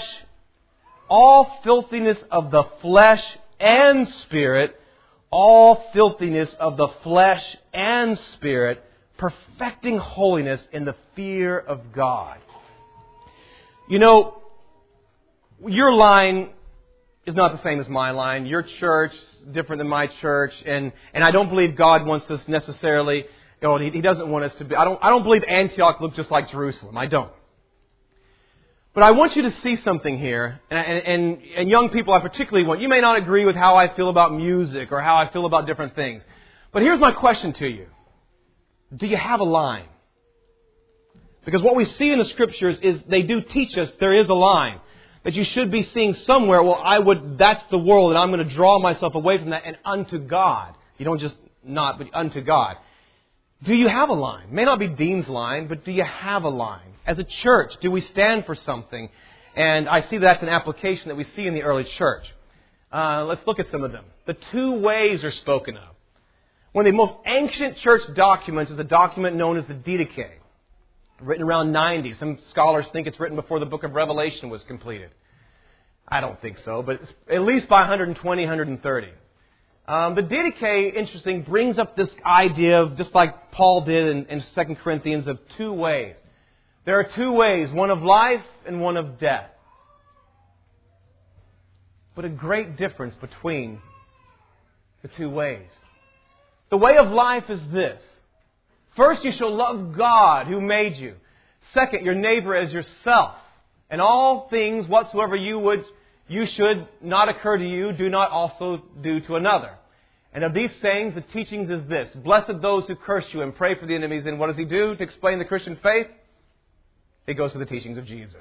and spirit, all filthiness of the flesh and spirit, perfecting holiness in the fear of God. You know, your line is not the same as my line. Your church is different than my church, and I don't believe God wants us necessarily. He doesn't want us to be. I don't believe Antioch looked just like Jerusalem. I don't. But I want you to see something here, and young people I particularly want. You may not agree with how I feel about music or how I feel about different things. But here's my question to you. Do you have a line? Because what we see in the Scriptures is they do teach us there is a line. That you should be seeing somewhere, that's the world, and I'm going to draw myself away from that and unto God. You don't just not, but unto God. Do you have a line? It may not be Dean's line, but do you have a line? As a church, do we stand for something? And I see that's an application that we see in the early church. Let's look at some of them. The two ways are spoken of. One of the most ancient church documents is a document known as the Didache, written around 90. Some scholars think it's written before the book of Revelation was completed. I don't think so, but it's at least by 120, 130. The Didache, interesting, brings up this idea of, just like Paul did in 2 Corinthians, of two ways. There are two ways, one of life and one of death. But a great difference between the two ways. The way of life is this. First, you shall love God who made you. Second, your neighbor as yourself. And all things whatsoever you should not occur to you, do not also do to another. And of these sayings, the teachings is this. Blessed those who curse you and pray for the enemies. And what does he do to explain the Christian faith? He goes to the teachings of Jesus.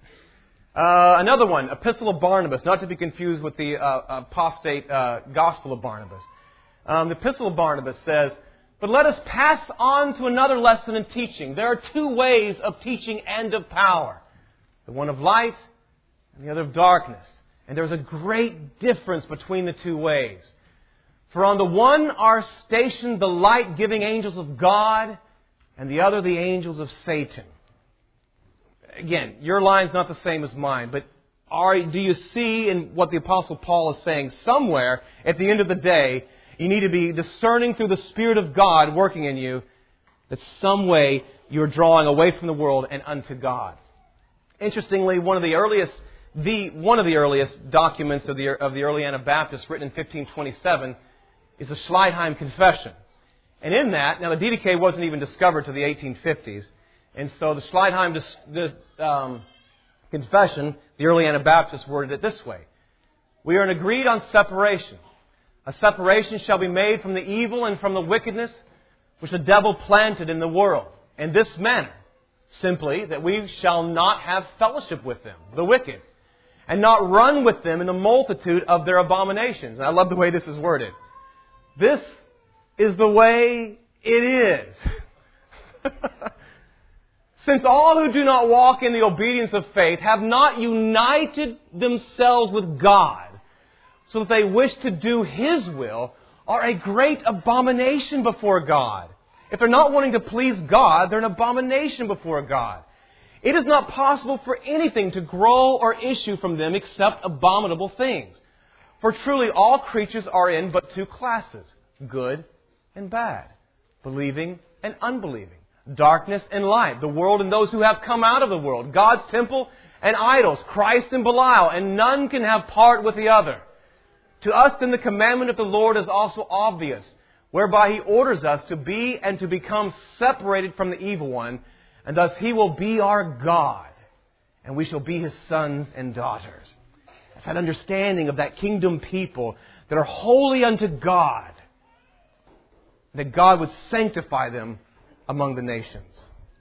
Another one, Epistle of Barnabas, not to be confused with the apostate Gospel of Barnabas. The Epistle of Barnabas says, but let us pass on to another lesson in teaching. There are two ways of teaching and of power. The one of light and the other of darkness. And there's a great difference between the two ways. For on the one are stationed the light-giving angels of God, and the other the angels of Satan. Again, your line's not the same as mine, but do you see in what the Apostle Paul is saying? Somewhere, at the end of the day, you need to be discerning through the Spirit of God working in you that some way you're drawing away from the world and unto God. Interestingly, one of the earliest documents of the early Anabaptists, written in 1527, is the Schleitheim Confession. And in that, now the Didache wasn't even discovered till the 1850s, and so the Schleitheim Confession, the early Anabaptists worded it this way. We are agreed on separation. A separation shall be made from the evil and from the wickedness which the devil planted in the world. In this manner, simply, that we shall not have fellowship with them, the wicked, and not run with them in the multitude of their abominations. And I love the way this is worded. This is the way it is. Since all who do not walk in the obedience of faith have not united themselves with God, so that they wish to do His will, are a great abomination before God. If they're not wanting to please God, they're an abomination before God. It is not possible for anything to grow or issue from them except abominable things. For truly all creatures are in but two classes, good and bad, believing and unbelieving, darkness and light, the world and those who have come out of the world, God's temple and idols, Christ and Belial, and none can have part with the other. To us then the commandment of the Lord is also obvious, whereby He orders us to be and to become separated from the evil one, and thus He will be our God, and we shall be His sons and daughters. It's that understanding of that kingdom people that are holy unto God, that God would sanctify them among the nations.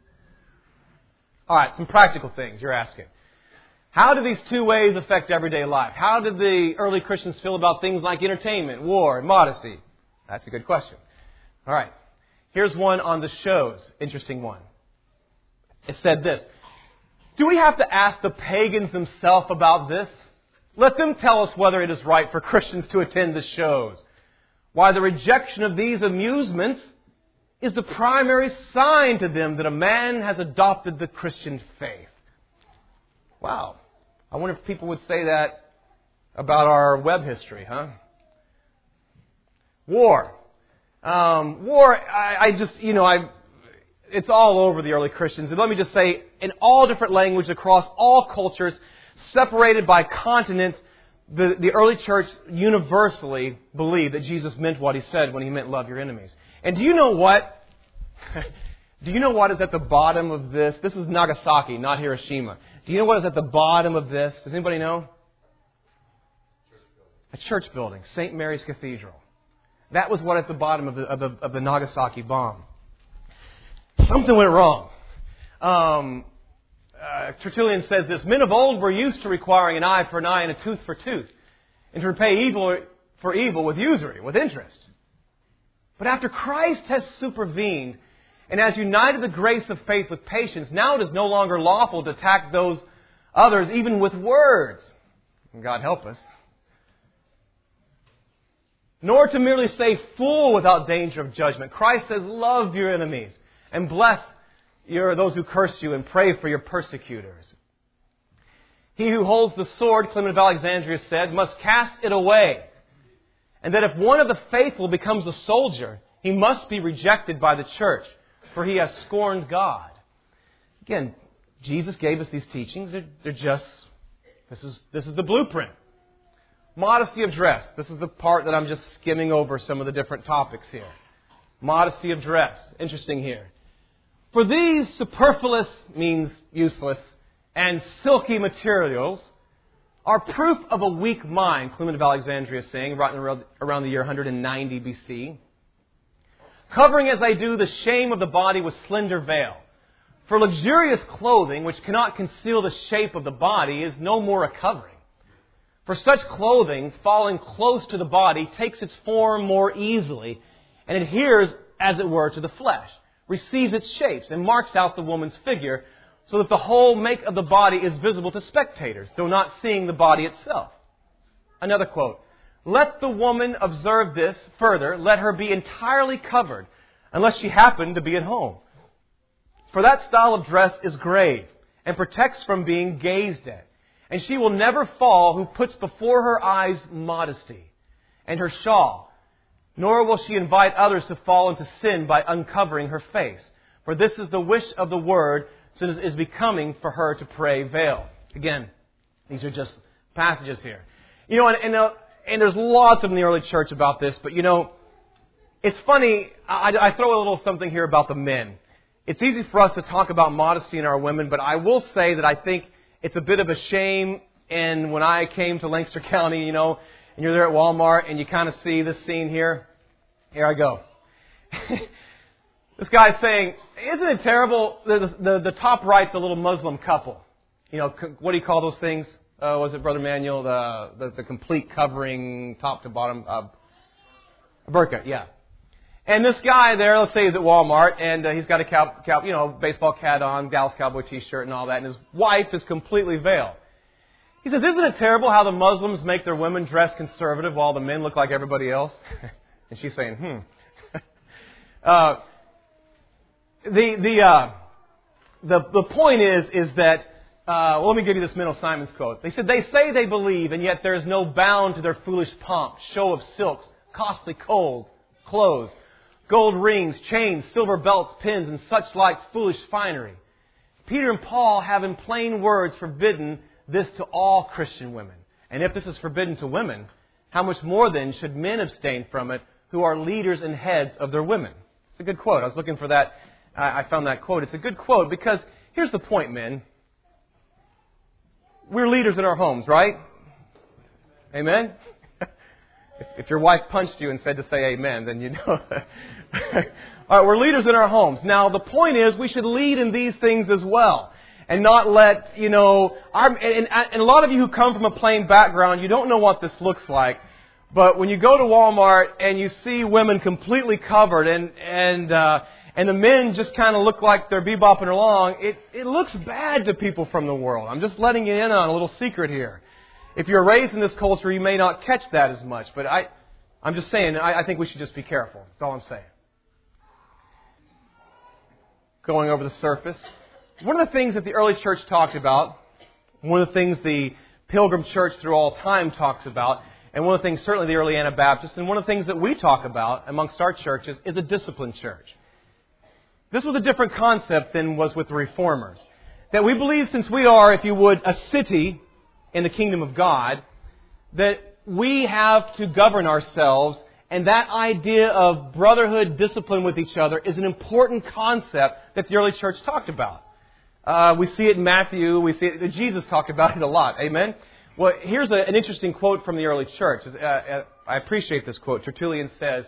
All right, some practical things you're asking. How do these two ways affect everyday life? How did the early Christians feel about things like entertainment, war, and modesty? That's a good question. All right. Here's one on the shows. Interesting one. It said this. Do we have to ask the pagans themselves about this? Let them tell us whether it is right for Christians to attend the shows. Why, the rejection of these amusements is the primary sign to them that a man has adopted the Christian faith. Wow. I wonder if people would say that about our web history, huh? War. It's all over the early Christians. And let me just say, in all different languages, across all cultures, separated by continents, the early church universally believed that Jesus meant what He said when He meant love your enemies. And do you know what? Do you know what is at the bottom of this? This is Nagasaki, not Hiroshima. Do you know what is at the bottom of this? Does anybody know? A church building, St. Mary's Cathedral. That was what at the bottom of the Nagasaki bomb. Something went wrong. Tertullian says this: men of old were used to requiring an eye for an eye and a tooth for tooth, and to repay evil for evil with usury, with interest. But after Christ has supervened and has united the grace of faith with patience, now it is no longer lawful to attack those others even with words. God help us. Nor to merely say fool without danger of judgment. Christ says, love your enemies and bless those who curse you and pray for your persecutors. He who holds the sword, Clement of Alexandria said, must cast it away. And that if one of the faithful becomes a soldier, he must be rejected by the church, for he has scorned God. Again, Jesus gave us these teachings. They're just, this is the blueprint. Modesty of dress. This is the part that I'm just skimming over some of the different topics here. Modesty of dress. Interesting here. For these superfluous, means useless, and silky materials are proof of a weak mind, Clement of Alexandria is saying, around the year 190 BC. Covering as they do the shame of the body with slender veil. For luxurious clothing, which cannot conceal the shape of the body, is no more a covering. For such clothing, falling close to the body, takes its form more easily and adheres, as it were, to the flesh, receives its shapes, and marks out the woman's figure, so that the whole make of the body is visible to spectators, though not seeing the body itself. Another quote. Let the woman observe this further, let her be entirely covered, unless she happen to be at home. For that style of dress is grave, and protects from being gazed at. And she will never fall who puts before her eyes modesty and her shawl, nor will she invite others to fall into sin by uncovering her face. For this is the wish of the word, so it is becoming for her to pray veiled. Again, these are just passages here. And there's lots in the early church about this, but it's funny, I throw a little something here about the men. It's easy for us to talk about modesty in our women, but I will say that I think it's a bit of a shame. And when I came to Lancaster County, and you're there at Walmart and you kind of see this scene here. Here I go. This guy's saying, isn't it terrible? The top right's a little Muslim couple. What do you call those things? Was it Brother Manuel? The complete covering, top to bottom. A burqa, yeah. And this guy there, let's say he's at Walmart, and he's got a baseball cap on, Dallas Cowboy t-shirt and all that, and his wife is completely veiled. He says, isn't it terrible how the Muslims make their women dress conservative while the men look like everybody else? And she's saying, The point is that, let me give you this Menno Simons quote. They said, they say they believe, and yet there is no bound to their foolish pomp, show of silks, costly clothes, gold rings, chains, silver belts, pins, and such like foolish finery. Peter and Paul have in plain words forbidden this to all Christian women. And if this is forbidden to women, how much more then should men abstain from it who are leaders and heads of their women? It's a good quote. I was looking for that. I found that quote. It's a good quote because here's the point, men. We're leaders in our homes, right? Amen? If your wife punched you and said to say amen, then you know. All right, we're leaders in our homes. Now, the point is we should lead in these things as well. And not let, and a lot of you who come from a plain background, you don't know what this looks like. But when you go to Walmart and you see women completely covered and the men just kind of look like they're bebopping along, it looks bad to people from the world. I'm just letting you in on a little secret here. If you're raised in this culture, you may not catch that as much. But I'm just saying, I think we should just be careful. That's all I'm saying. Going over the surface. One of the things that the early church talked about, one of the things the Pilgrim Church through all time talks about, and one of the things certainly the early Anabaptists, and one of the things that we talk about amongst our churches is a disciplined church. This was a different concept than was with the Reformers. That we believe since we are, if you would, a city in the kingdom of God, that we have to govern ourselves, and that idea of brotherhood, discipline with each other is an important concept that the early church talked about. We see it in Matthew, we see it, Jesus talked about it a lot. Amen? Well, here's an interesting quote from the early church. I appreciate this quote. Tertullian says,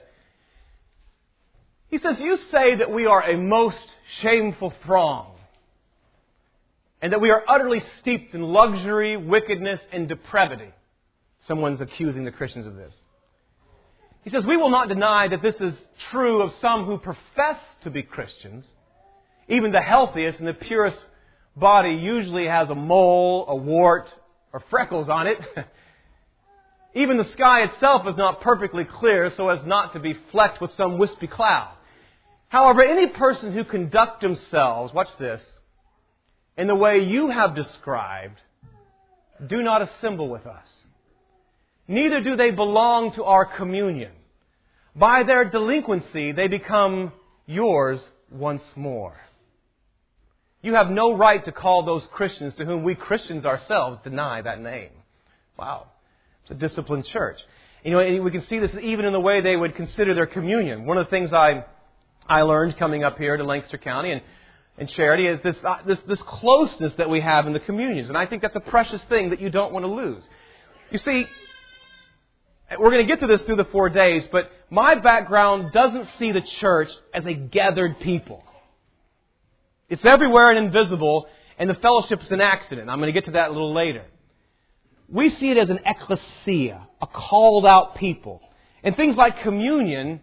he says, "You say that we are a most shameful throng, and that we are utterly steeped in luxury, wickedness, and depravity." Someone's accusing the Christians of this. He says, "We will not deny that this is true of some who profess to be Christians. Even the healthiest and the purest body usually has a mole, a wart, or freckles on it. Even the sky itself is not perfectly clear so as not to be flecked with some wispy cloud. However, any person who conduct themselves," watch this, "in the way you have described, do not assemble with us. Neither do they belong to our communion. By their delinquency, they become yours once more. You have no right to call those Christians to whom we Christians ourselves deny that name." Wow. It's a disciplined church. You know, and we can see this even in the way they would consider their communion. One of the things I learned coming up here to Lancaster County and Charity is this closeness that we have in the communions. And I think that's a precious thing that you don't want to lose. You see, we're going to get to this through the 4 days, but my background doesn't see the church as a gathered people. It's everywhere and invisible, and the fellowship is an accident. I'm going to get to that a little later. We see it as an ecclesia, a called out people. And things like communion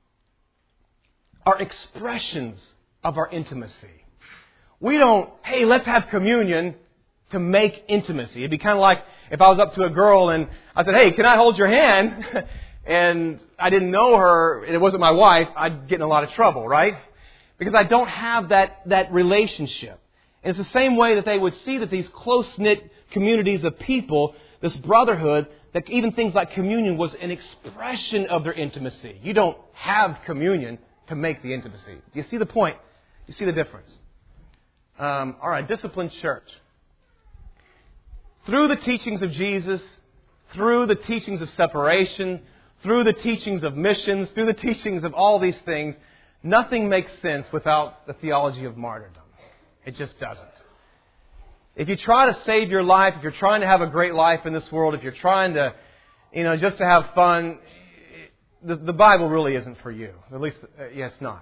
are expressions of our intimacy. We don't, hey, let's have communion to make intimacy. It'd be kind of like if I was up to a girl and I said, "Hey, can I hold your hand?" and I didn't know her, and it wasn't my wife, I'd get in a lot of trouble, right? Because I don't have that relationship. And it's the same way that they would see that these close-knit communities of people, this brotherhood, that even things like communion was an expression of their intimacy. You don't have communion to make the intimacy. Do you see the point? You see the difference? All right, disciplined church. Through the teachings of Jesus, through the teachings of separation, through the teachings of missions, through the teachings of all these things, nothing makes sense without the theology of martyrdom. It just doesn't. If you try to save your life, if you're trying to have a great life in this world, if you're trying to, just to have fun, the Bible really isn't for you. At least, it's not.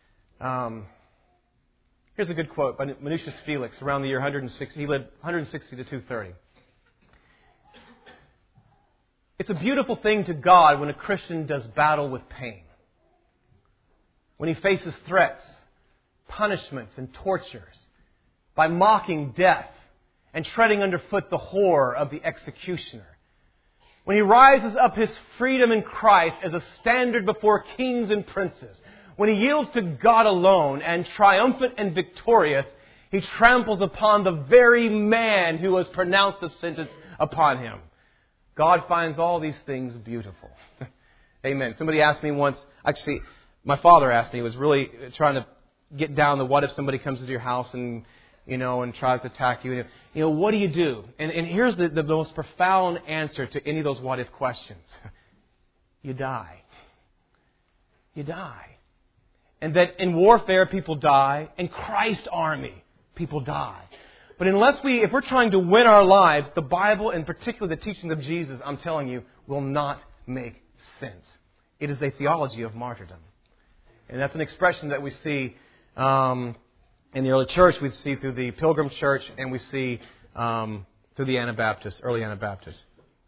Here's a good quote by Minucius Felix around the year 160. He lived 160 to 230. It's a beautiful thing to God when a Christian does battle with pain. When he faces threats, punishments, and tortures, by mocking death and treading underfoot the horror of the executioner. When he rises up his freedom in Christ as a standard before kings and princes. When he yields to God alone and triumphant and victorious, he tramples upon the very man who has pronounced the sentence upon him. God finds all these things beautiful. Amen. Somebody asked me once, actually, my father asked me, he was really trying to get down to what if somebody comes into your house and tries to attack you. What do you do? And here's the most profound answer to any of those what if questions. You die. You die. And that in warfare people die. In Christ's army people die. But if we're trying to win our lives, the Bible, and particularly the teachings of Jesus, I'm telling you, will not make sense. It is a theology of martyrdom. And that's an expression that we see in the early church. We see through the Pilgrim Church, and we see through the Anabaptists, early Anabaptists.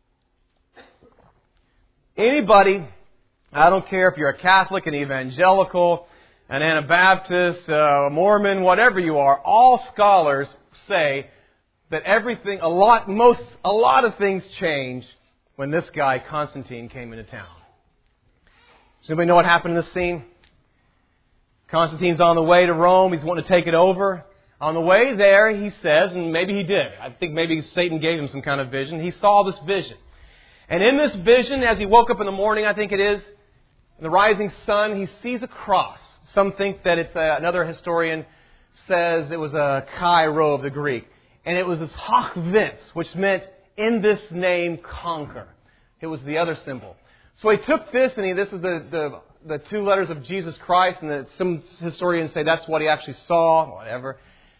Anybody, I don't care if you're a Catholic, an evangelical, an Anabaptist, a Mormon, whatever you are, all scholars say that a lot of things changed when this guy, Constantine, came into town. Does anybody know what happened in this scene? Constantine's on the way to Rome. He's wanting to take it over. On the way there, he says, and maybe he did. I think maybe Satan gave him some kind of vision. He saw this vision. And in this vision, as he woke up in the morning, I think it is, in the rising sun, he sees a cross. Some think that it's another historian says it was a Chi Rho of the Greek. And it was this hoc vince, which meant in this name conquer. It was the other symbol. So he took this, and this is the two letters of Jesus Christ, and some historians say that's what he actually saw, whatever.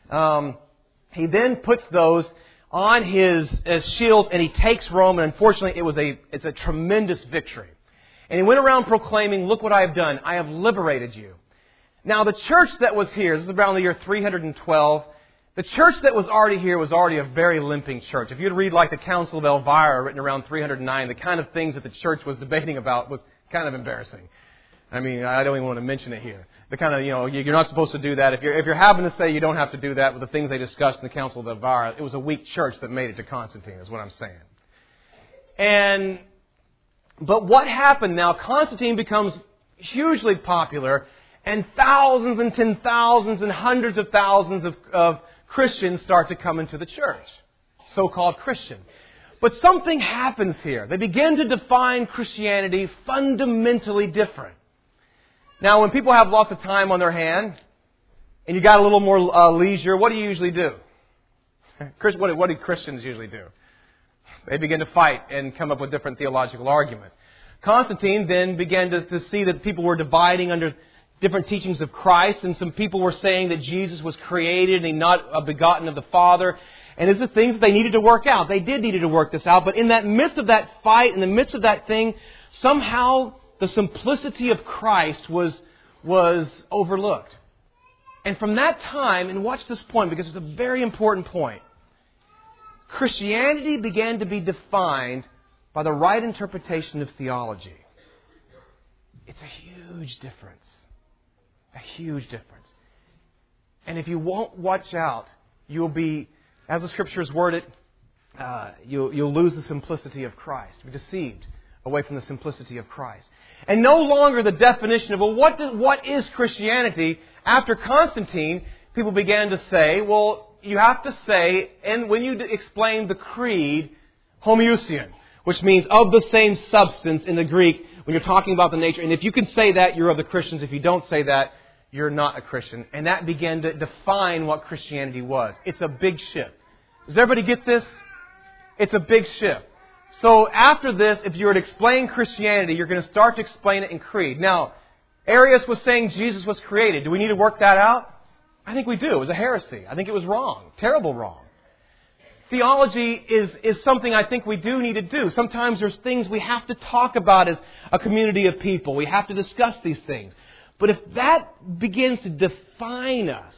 He then puts those on his as shields, and he takes Rome, and unfortunately it's a tremendous victory. And he went around proclaiming, "Look what I have done. I have liberated you." Now the church that was here, this is around the year 312, the church that was already here was already a very limping church. If you'd read like the Council of Elvira written around 309, the kind of things that the church was debating about was kind of embarrassing. I mean, I don't even want to mention it here. The kind of, you're not supposed to do that. If you're having to say you don't have to do that with the things they discussed in the Council of Elvira, it was a weak church that made it to Constantine, is what I'm saying. But what happened now, Constantine becomes hugely popular, and thousands and 10,000s and hundreds of thousands of Christians start to come into the church, so-called Christian. But something happens here. They begin to define Christianity fundamentally different. Now, when people have lots of time on their hand, and you got a little more leisure, what do you usually do? What do Christians usually do? They begin to fight and come up with different theological arguments. Constantine then began to see that people were dividing under different teachings of Christ, and some people were saying that Jesus was created and not a begotten of the Father. And these are things that they needed to work out. They did need to work this out, but in that midst of that fight, in the midst of that thing, somehow the simplicity of Christ was overlooked. And from that time, and watch this point because it's a very important point, Christianity began to be defined by the right interpretation of theology. It's a huge difference. A huge difference. And if you won't watch out, you'll be, as the Scriptures word it, you'll lose the simplicity of Christ. You'll be deceived away from the simplicity of Christ. And no longer the definition of, well, what is Christianity? After Constantine, people began to say, well, you have to say, and when you explain the creed, homoousion, which means of the same substance in the Greek, when you're talking about the nature. And if you can say that, you're of the Christians. If you don't say that, you're not a Christian. And that began to define what Christianity was. It's a big shift. Does everybody get this? It's a big shift. So after this, if you were to explain Christianity, you're going to start to explain it in creed. Now, Arius was saying Jesus was created. Do we need to work that out? I think we do. It was a heresy. I think it was wrong. Terrible wrong. Theology is something I think we do need to do. Sometimes there's things we have to talk about as a community of people. We have to discuss these things. But if that begins to define us,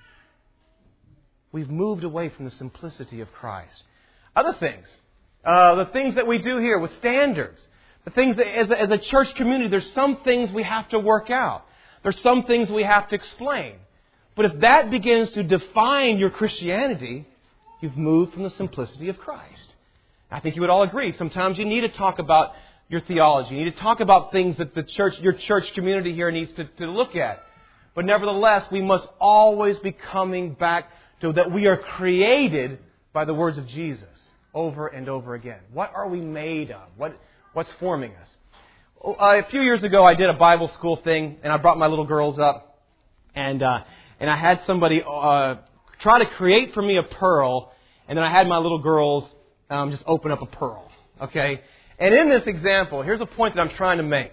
we've moved away from the simplicity of Christ. Other things. The things that we do here with standards. The things that as a church community, there's some things we have to work out. There's some things we have to explain. But if that begins to define your Christianity, you've moved from the simplicity of Christ. I think you would all agree. Sometimes you need to talk about your theology. You need to talk about things that your church community here needs to look at. But nevertheless, we must always be coming back to that we are created by the words of Jesus over and over again. What are we made of? What's forming us? A few years ago, I did a Bible school thing, and I brought my little girls up, and I had somebody try to create for me a pearl, and then I had my little girls just open up a pearl. Okay? And in this example, here's a point that I'm trying to make.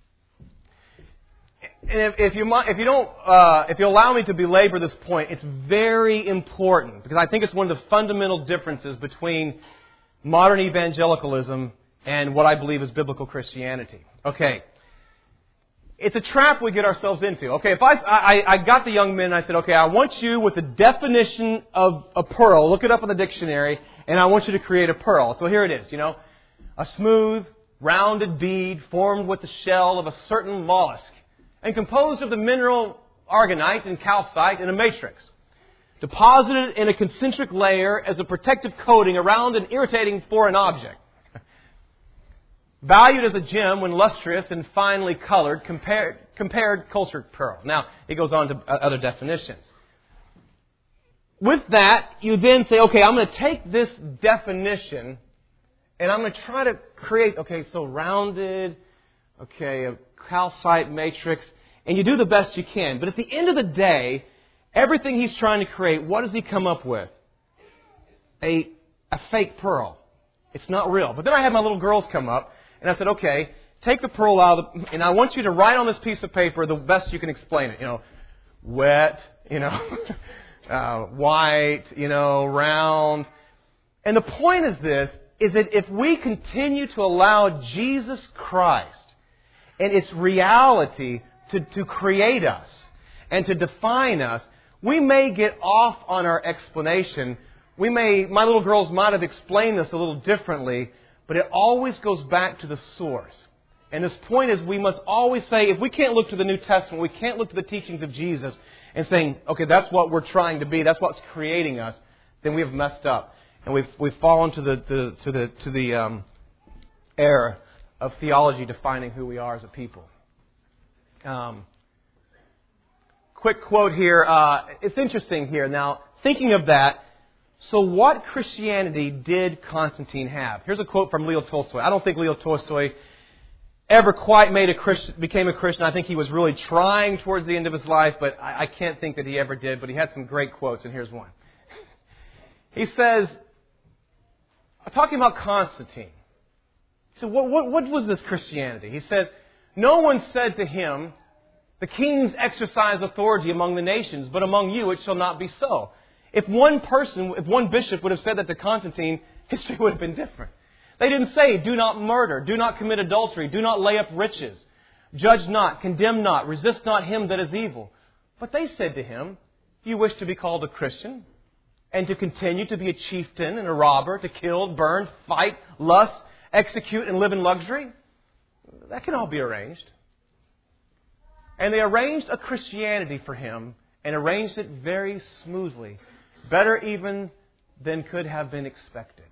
And if you allow me to belabor this point, it's very important because I think it's one of the fundamental differences between modern evangelicalism and what I believe is biblical Christianity. Okay. It's a trap we get ourselves into. Okay, if I got the young men and I said, okay, I want you with the definition of a pearl, look it up in the dictionary, and I want you to create a pearl. So here it is, a smooth, rounded bead formed with the shell of a certain mollusk and composed of the mineral argonite and calcite in a matrix, deposited in a concentric layer as a protective coating around an irritating foreign object. Valued as a gem when lustrous and finely colored, compared cultured pearl. Now, it goes on to other definitions. With that, you then say, okay, I'm going to take this definition and I'm going to try to create, so rounded, a calcite matrix, and you do the best you can. But at the end of the day, everything he's trying to create, what does he come up with? A fake pearl. It's not real. But then I had my little girls come up, and I said, okay, take the pearl out, and I want you to write on this piece of paper the best you can explain it. Wet, white, round. And the point is this, is that if we continue to allow Jesus Christ and its reality to create us and to define us, we may get off on our explanation. My little girls might have explained this a little differently, but it always goes back to the source. And this point is we must always say, if we can't look to the New Testament, we can't look to the teachings of Jesus and saying, okay, that's what we're trying to be, that's what's creating us, then we have messed up. And we've fallen to the error of theology defining who we are as a people. Quick quote here. It's interesting here. Now, thinking of that, so what Christianity did Constantine have? Here's a quote from Leo Tolstoy. I don't think Leo Tolstoy ever quite became a Christian. I think he was really trying towards the end of his life, but I can't think that he ever did. But he had some great quotes, and here's one. He says, talking about Constantine, he said, what was this Christianity? He said, no one said to him, the kings exercise authority among the nations, but among you it shall not be so. If one bishop would have said that to Constantine, history would have been different. They didn't say, do not murder, do not commit adultery, do not lay up riches, judge not, condemn not, resist not him that is evil. But they said to him, you wish to be called a Christian and to continue to be a chieftain and a robber, to kill, burn, fight, lust, execute, and live in luxury? That can all be arranged. And they arranged a Christianity for him and arranged it very smoothly, better even than could have been expected.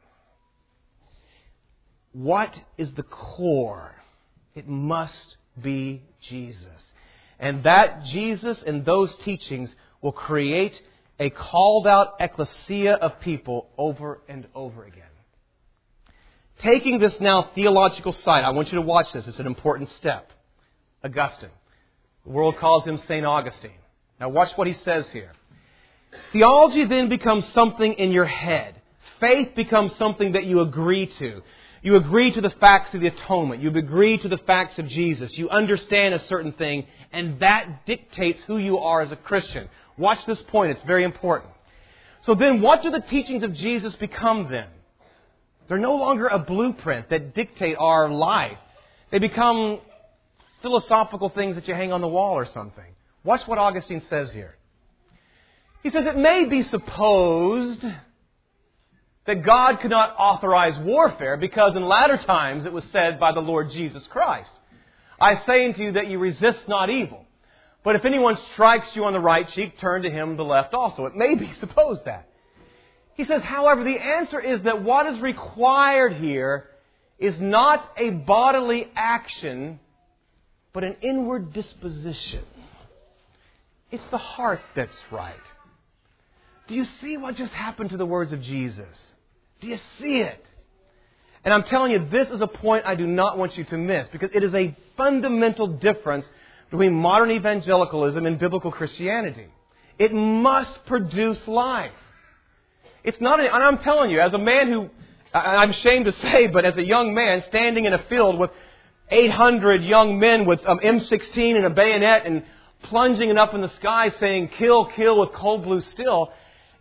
What is the core? It must be Jesus. And that Jesus and those teachings will create a called out ecclesia of people over and over again. Taking this now theological side, I want you to watch this. It's an important step. Augustine. The world calls him St. Augustine. Now watch what he says here. Theology then becomes something in your head. Faith becomes something that you agree to. You agree to the facts of the atonement. You agree to the facts of Jesus. You understand a certain thing, and that dictates who you are as a Christian. Watch this point. It's very important. So then what do the teachings of Jesus become then? They're no longer a blueprint that dictate our life. They become philosophical things that you hang on the wall or something. Watch what Augustine says here. He says, it may be supposed that God could not authorize warfare because in latter times it was said by the Lord Jesus Christ, I say unto you that you resist not evil. But if anyone strikes you on the right cheek, turn to him the left also. It may be supposed that. He says, however, the answer is that what is required here is not a bodily action, but an inward disposition. It's the heart that's right. Do you see what just happened to the words of Jesus? Do you see it? And I'm telling you, this is a point I do not want you to miss, because it is a fundamental difference between modern evangelicalism and biblical Christianity. It must produce life. It's not, and I'm telling you, as a man who, I'm ashamed to say, but as a young man standing in a field with 800 young men with M16 and a bayonet and plunging it up in the sky saying, kill, kill with cold blue steel,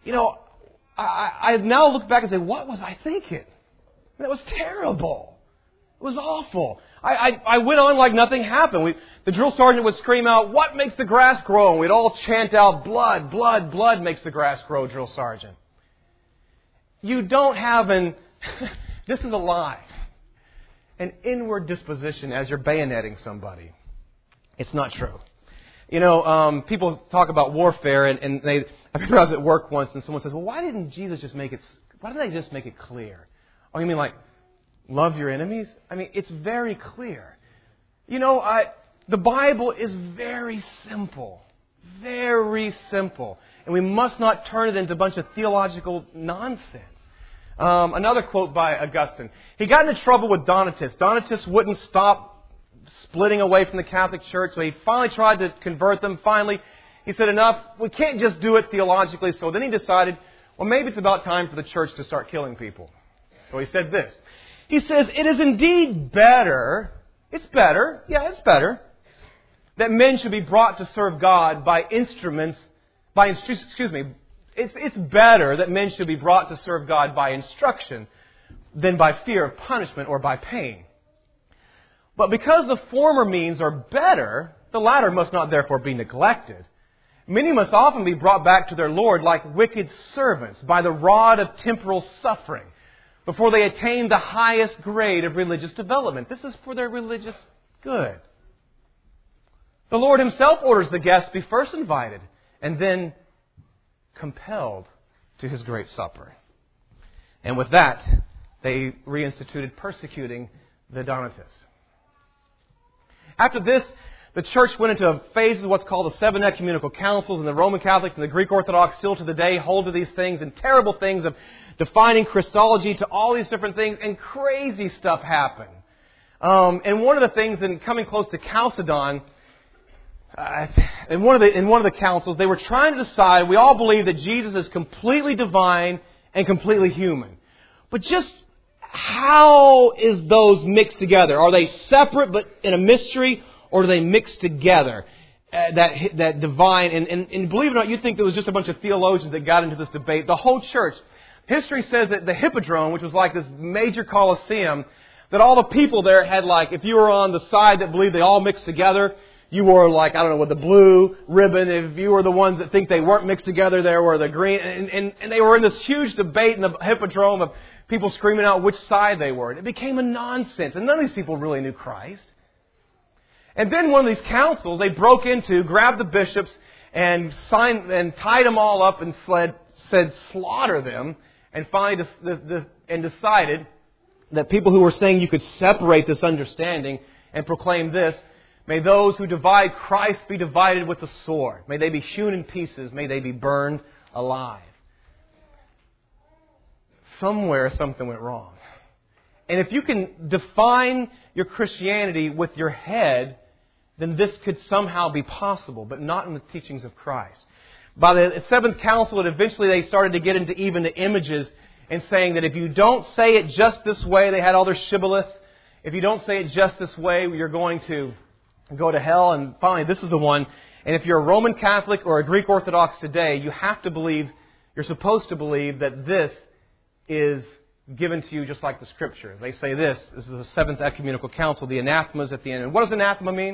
I now look back and say, what was I thinking? That was terrible. It was awful. I went on like nothing happened. The drill sergeant would scream out, what makes the grass grow? And we'd all chant out, blood, blood, blood makes the grass grow, drill sergeant. You don't have this is a lie, an inward disposition as you're bayoneting somebody. It's not true. People talk about warfare, and I remember I was at work once, and someone says, well, why didn't they just make it clear? Oh, you mean like, love your enemies? I mean, it's very clear. The Bible is very simple. Very simple. And we must not turn it into a bunch of theological nonsense. Another quote by Augustine. He got into trouble with Donatists. Donatists wouldn't stop splitting away from the Catholic Church, so he finally tried to convert them. Finally, he said, enough, we can't just do it theologically. So then he decided, well, maybe it's about time for the church to start killing people. So he said this. He says, it is indeed better, it's better, that men should be brought to serve God it's better that men should be brought to serve God by instruction than by fear of punishment or by pain. But because the former means are better, the latter must not therefore be neglected. Many must often be brought back to their Lord like wicked servants by the rod of temporal suffering before they attain the highest grade of religious development. This is for their religious good. The Lord Himself orders the guests be first invited and then compelled to His great supper. And with that, they reinstituted persecuting the Donatists. After this, the church went into phases of what's called the 7 ecumenical councils, and the Roman Catholics and the Greek Orthodox still to the day hold to these things, and terrible things of defining Christology to all these different things, and crazy stuff happened. And one of the things, in coming close to Chalcedon, in one of the councils, they were trying to decide, we all believe that Jesus is completely divine and completely human. But just how is those mixed together? Are they separate but in a mystery, or do they mix together? That divine, and believe it or not, you'd think there was just a bunch of theologians that got into this debate. The whole church. History says that the Hippodrome, which was like this major coliseum, that all the people there had like, if you were on the side that believed they all mixed together, you wore like, I don't know, with the blue ribbon. If you were the ones that think they weren't mixed together, there were the green. And they were in this huge debate in the Hippodrome of people screaming out which side they were. And it became a nonsense. And none of these people really knew Christ. And then one of these councils, they broke into, grabbed the bishops, and tied them all up and said slaughter them. And finally decided that people who were saying you could separate this understanding and proclaim this, may those who divide Christ be divided with the sword. May they be hewn in pieces. May they be burned alive. Somewhere something went wrong. And if you can define your Christianity with your head, then this could somehow be possible, but not in the teachings of Christ. By the 7th Council, eventually they started to get into even the images and saying that if you don't say it just this way, they had all their shibboleths. If you don't say it just this way, you're going to go to hell. And finally, this is the one. And if you're a Roman Catholic or a Greek Orthodox today, you have to believe, you're supposed to believe that this is given to you just like the Scriptures. They say this is the 7th Ecumenical Council, the anathemas at the end. And what does anathema mean?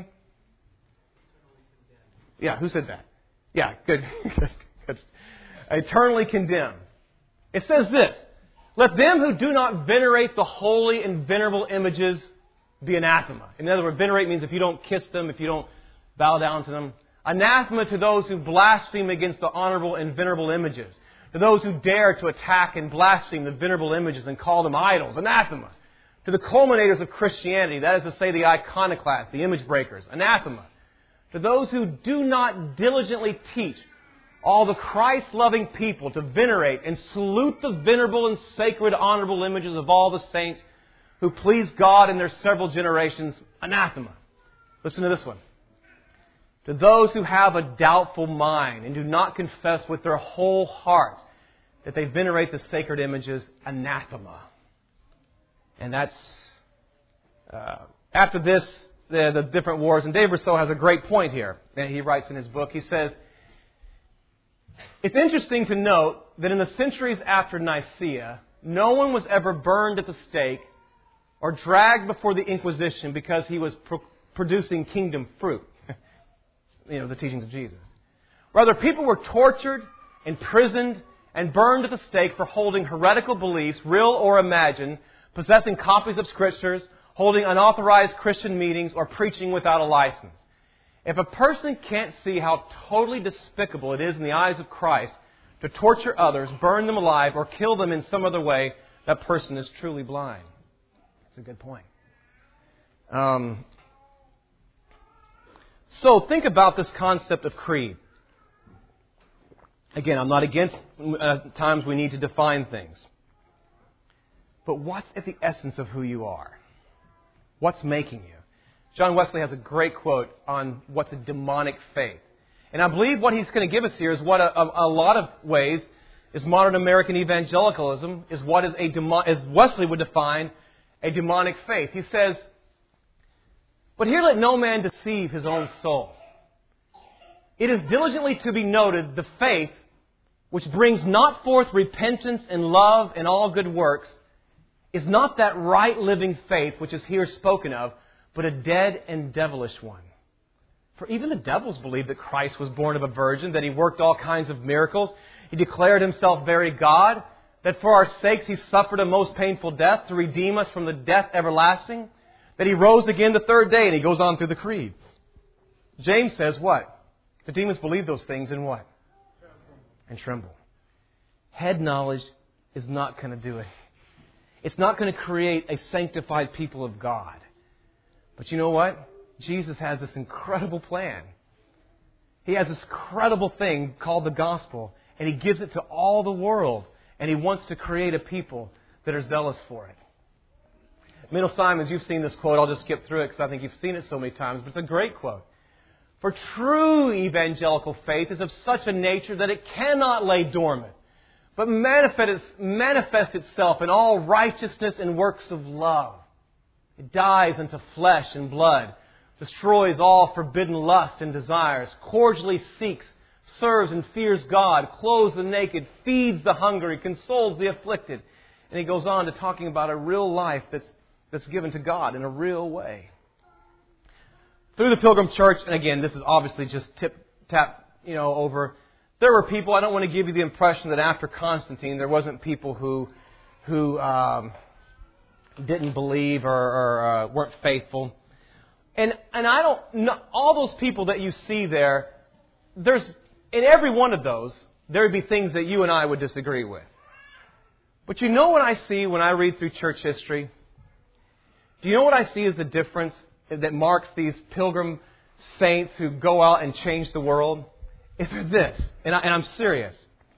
Yeah, who said that? Yeah, good. Good. Eternally condemned. It says this, let them who do not venerate the holy and venerable images be anathema. In other words, venerate means if you don't kiss them, if you don't bow down to them. Anathema to those who blaspheme against the honorable and venerable images. To those who dare to attack and blaspheme the venerable images and call them idols. Anathema. To the culminators of Christianity, that is to say the iconoclasts, the image breakers. Anathema. To those who do not diligently teach all the Christ-loving people to venerate and salute the venerable and sacred honorable images of all the saints who please God in their several generations. Anathema. Listen to this one. To those who have a doubtful mind and do not confess with their whole hearts that they venerate the sacred images. Anathema. And that's... after this, the different wars. And Dave Rousseau has a great point here. And he writes in his book, he says, it's interesting to note that in the centuries after Nicaea, no one was ever burned at the stake or dragged before the Inquisition because he was producing kingdom fruit. The teachings of Jesus. Rather, people were tortured, imprisoned, and burned at the stake for holding heretical beliefs, real or imagined, possessing copies of Scriptures, holding unauthorized Christian meetings, or preaching without a license. If a person can't see how totally despicable it is in the eyes of Christ to torture others, burn them alive, or kill them in some other way, that person is truly blind. That's a good point. So think about this concept of creed. Again, I'm not against times we need to define things. But what's at the essence of who you are? What's making you? John Wesley has a great quote on what's a demonic faith. And I believe what he's going to give us here is what a lot of ways is modern American evangelicalism, is what is as Wesley would define, a demonic faith. He says, "But here let no man deceive his own soul. It is diligently to be noted the faith which brings not forth repentance and love and all good works is not that right living faith which is here spoken of, but a dead and devilish one. For even the devils believed that Christ was born of a virgin, that He worked all kinds of miracles. He declared Himself very God, that for our sakes He suffered a most painful death to redeem us from the death everlasting, that He rose again the third day," and he goes on through the creed. James says what? The demons believe those things and what? And tremble. Head knowledge is not going to do it. It's not going to create a sanctified people of God. But you know what? Jesus has this incredible plan. He has this incredible thing called the gospel, and He gives it to all the world, and He wants to create a people that are zealous for it. Mendel Simons, you've seen this quote. I'll just skip through it because I think you've seen it so many times, but it's a great quote. "For true evangelical faith is of such a nature that it cannot lay dormant, but manifest itself in all righteousness and works of love. It dies unto flesh and blood, destroys all forbidden lust and desires, cordially seeks, serves and fears God, clothes the naked, feeds the hungry, consoles the afflicted." And he goes on to talking about a real life that's given to God in a real way. Through the Pilgrim Church, and again, this is obviously just tap over. There were people, I don't want to give you the impression that after Constantine there wasn't people who didn't believe or weren't faithful. And I don't know, all those people that you see there, there's in every one of those, there would be things that you and I would disagree with. But you know what I see when I read through church history? Do you know what I see as the difference that marks these pilgrim saints who go out and change the world? Is this, and I'm serious.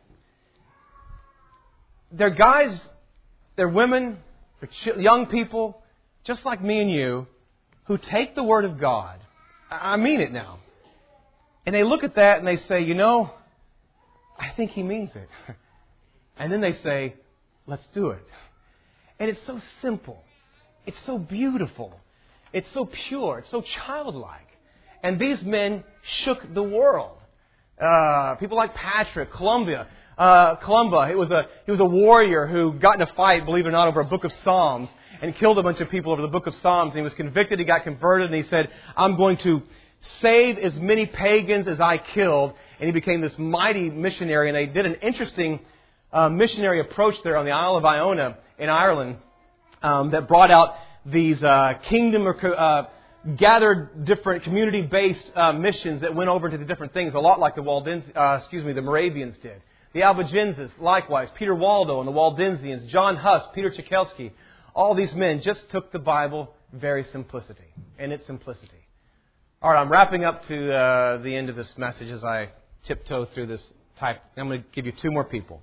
They're guys, they're women, they're young people, just like me and you, who take the Word of God. I mean it now. And they look at that and they say, I think He means it. And then they say, let's do it. And it's so simple. It's so beautiful. It's so pure. It's so childlike. And these men shook the world. People like Patrick, Columba. He was a warrior who got in a fight, believe it or not, over a book of Psalms and killed a bunch of people over the book of Psalms. And he was convicted. He got converted, and he said, "I'm going to save as many pagans as I killed." And he became this mighty missionary. And they did an interesting missionary approach there on the Isle of Iona in Ireland that brought out these kingdom or gathered different community-based missions that went over to the different things, a lot like the Moravians did. The Albigenses, likewise, Peter Waldo and the Waldensians, John Huss, Peter Czekowski, all these men just took the Bible in its simplicity. All right, I'm wrapping up to the end of this message as I tiptoe through this type. I'm going to give you two more people.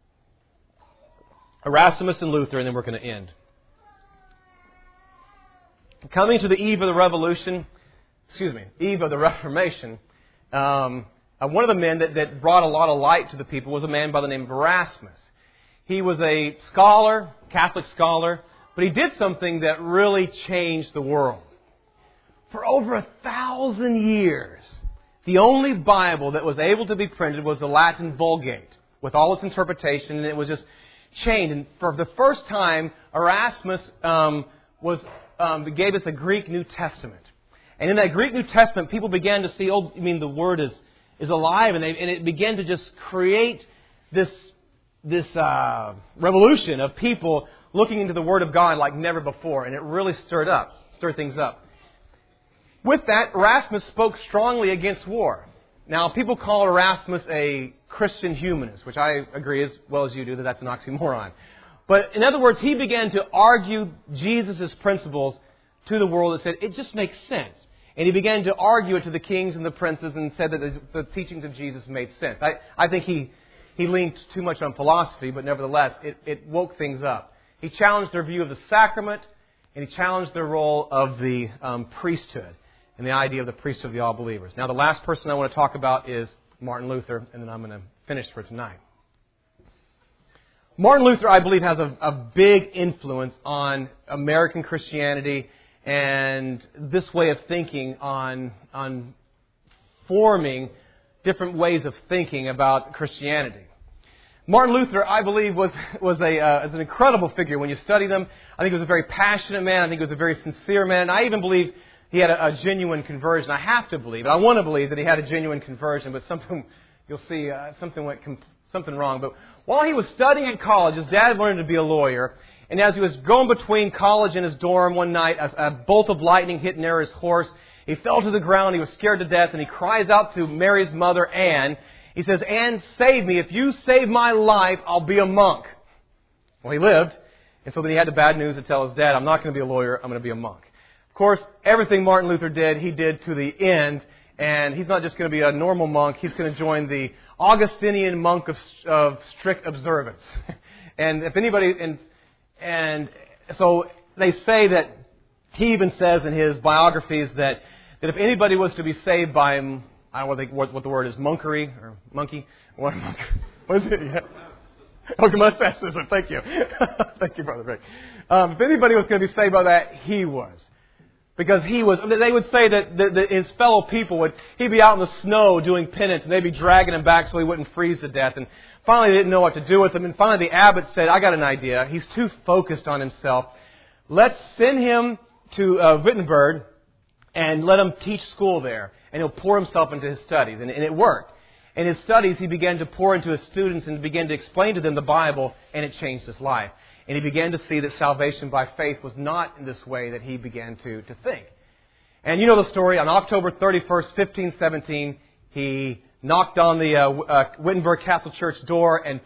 Erasmus and Luther, and then we're going to end. Coming to the eve of the Reformation, one of the men that brought a lot of light to the people was a man by the name of Erasmus. He was a scholar, Catholic scholar, but he did something that really changed the world. For over 1,000 years, the only Bible that was able to be printed was the Latin Vulgate, with all its interpretation, and it was just chained. And for the first time, Erasmus gave us a Greek New Testament. And in that Greek New Testament, people began to see, the Word is alive, and it began to just create this revolution of people looking into the Word of God like never before, and it really stirred things up. With that, Erasmus spoke strongly against war. Now, people call Erasmus a Christian humanist, which I agree as well as you do that that's an oxymoron. But in other words, he began to argue Jesus' principles to the world and said, it just makes sense. And he began to argue it to the kings and the princes and said that the teachings of Jesus made sense. I think he leaned too much on philosophy, but nevertheless, it woke things up. He challenged their view of the sacrament, and he challenged their role of the priesthood and the idea of the priesthood of the all believers. Now, the last person I want to talk about is Martin Luther, and then I'm going to finish for tonight. Martin Luther, I believe, has a big influence on American Christianity and this way of thinking on forming different ways of thinking about Christianity. Martin Luther, I believe, was an incredible figure. When you study them, I think he was a very passionate man. I think he was a very sincere man. And I even believe he had a genuine conversion. I have to believe, I want to believe that he had a genuine conversion, but something, you'll see, something wrong. But while he was studying at college, his dad wanted him to be a lawyer. And as he was going between college and his dorm one night, a bolt of lightning hit near his horse. He fell to the ground. He was scared to death. And he cries out to Mary's mother, Anne. He says, Anne, save me. If you save my life, I'll be a monk. Well, he lived. And so then he had the bad news to tell his dad, I'm not going to be a lawyer. I'm going to be a monk. Of course, everything Martin Luther did, he did to the end. And he's not just going to be a normal monk. He's going to join the Augustinian monk of strict observance. And if anybody, and so they say that he even says in his biographies that if anybody was to be saved by him, I don't know what the word is, monkery or monkey. What is it? Yeah. Okay, monasticism. Thank you. Thank you, Brother Rick. If anybody was going to be saved by that, he was. Because he was, they would say that his fellow people he'd be out in the snow doing penance and they'd be dragging him back so he wouldn't freeze to death. And finally they didn't know what to do with him. And finally the abbot said, I got an idea. He's too focused on himself. Let's send him to Wittenberg and let him teach school there. And he'll pour himself into his studies. And it worked. In his studies, he began to pour into his students and began to explain to them the Bible, and it changed his life. And he began to see that salvation by faith was not in this way that he began to think. And you know the story. On October 31st, 1517, he knocked on the Wittenberg Castle Church door and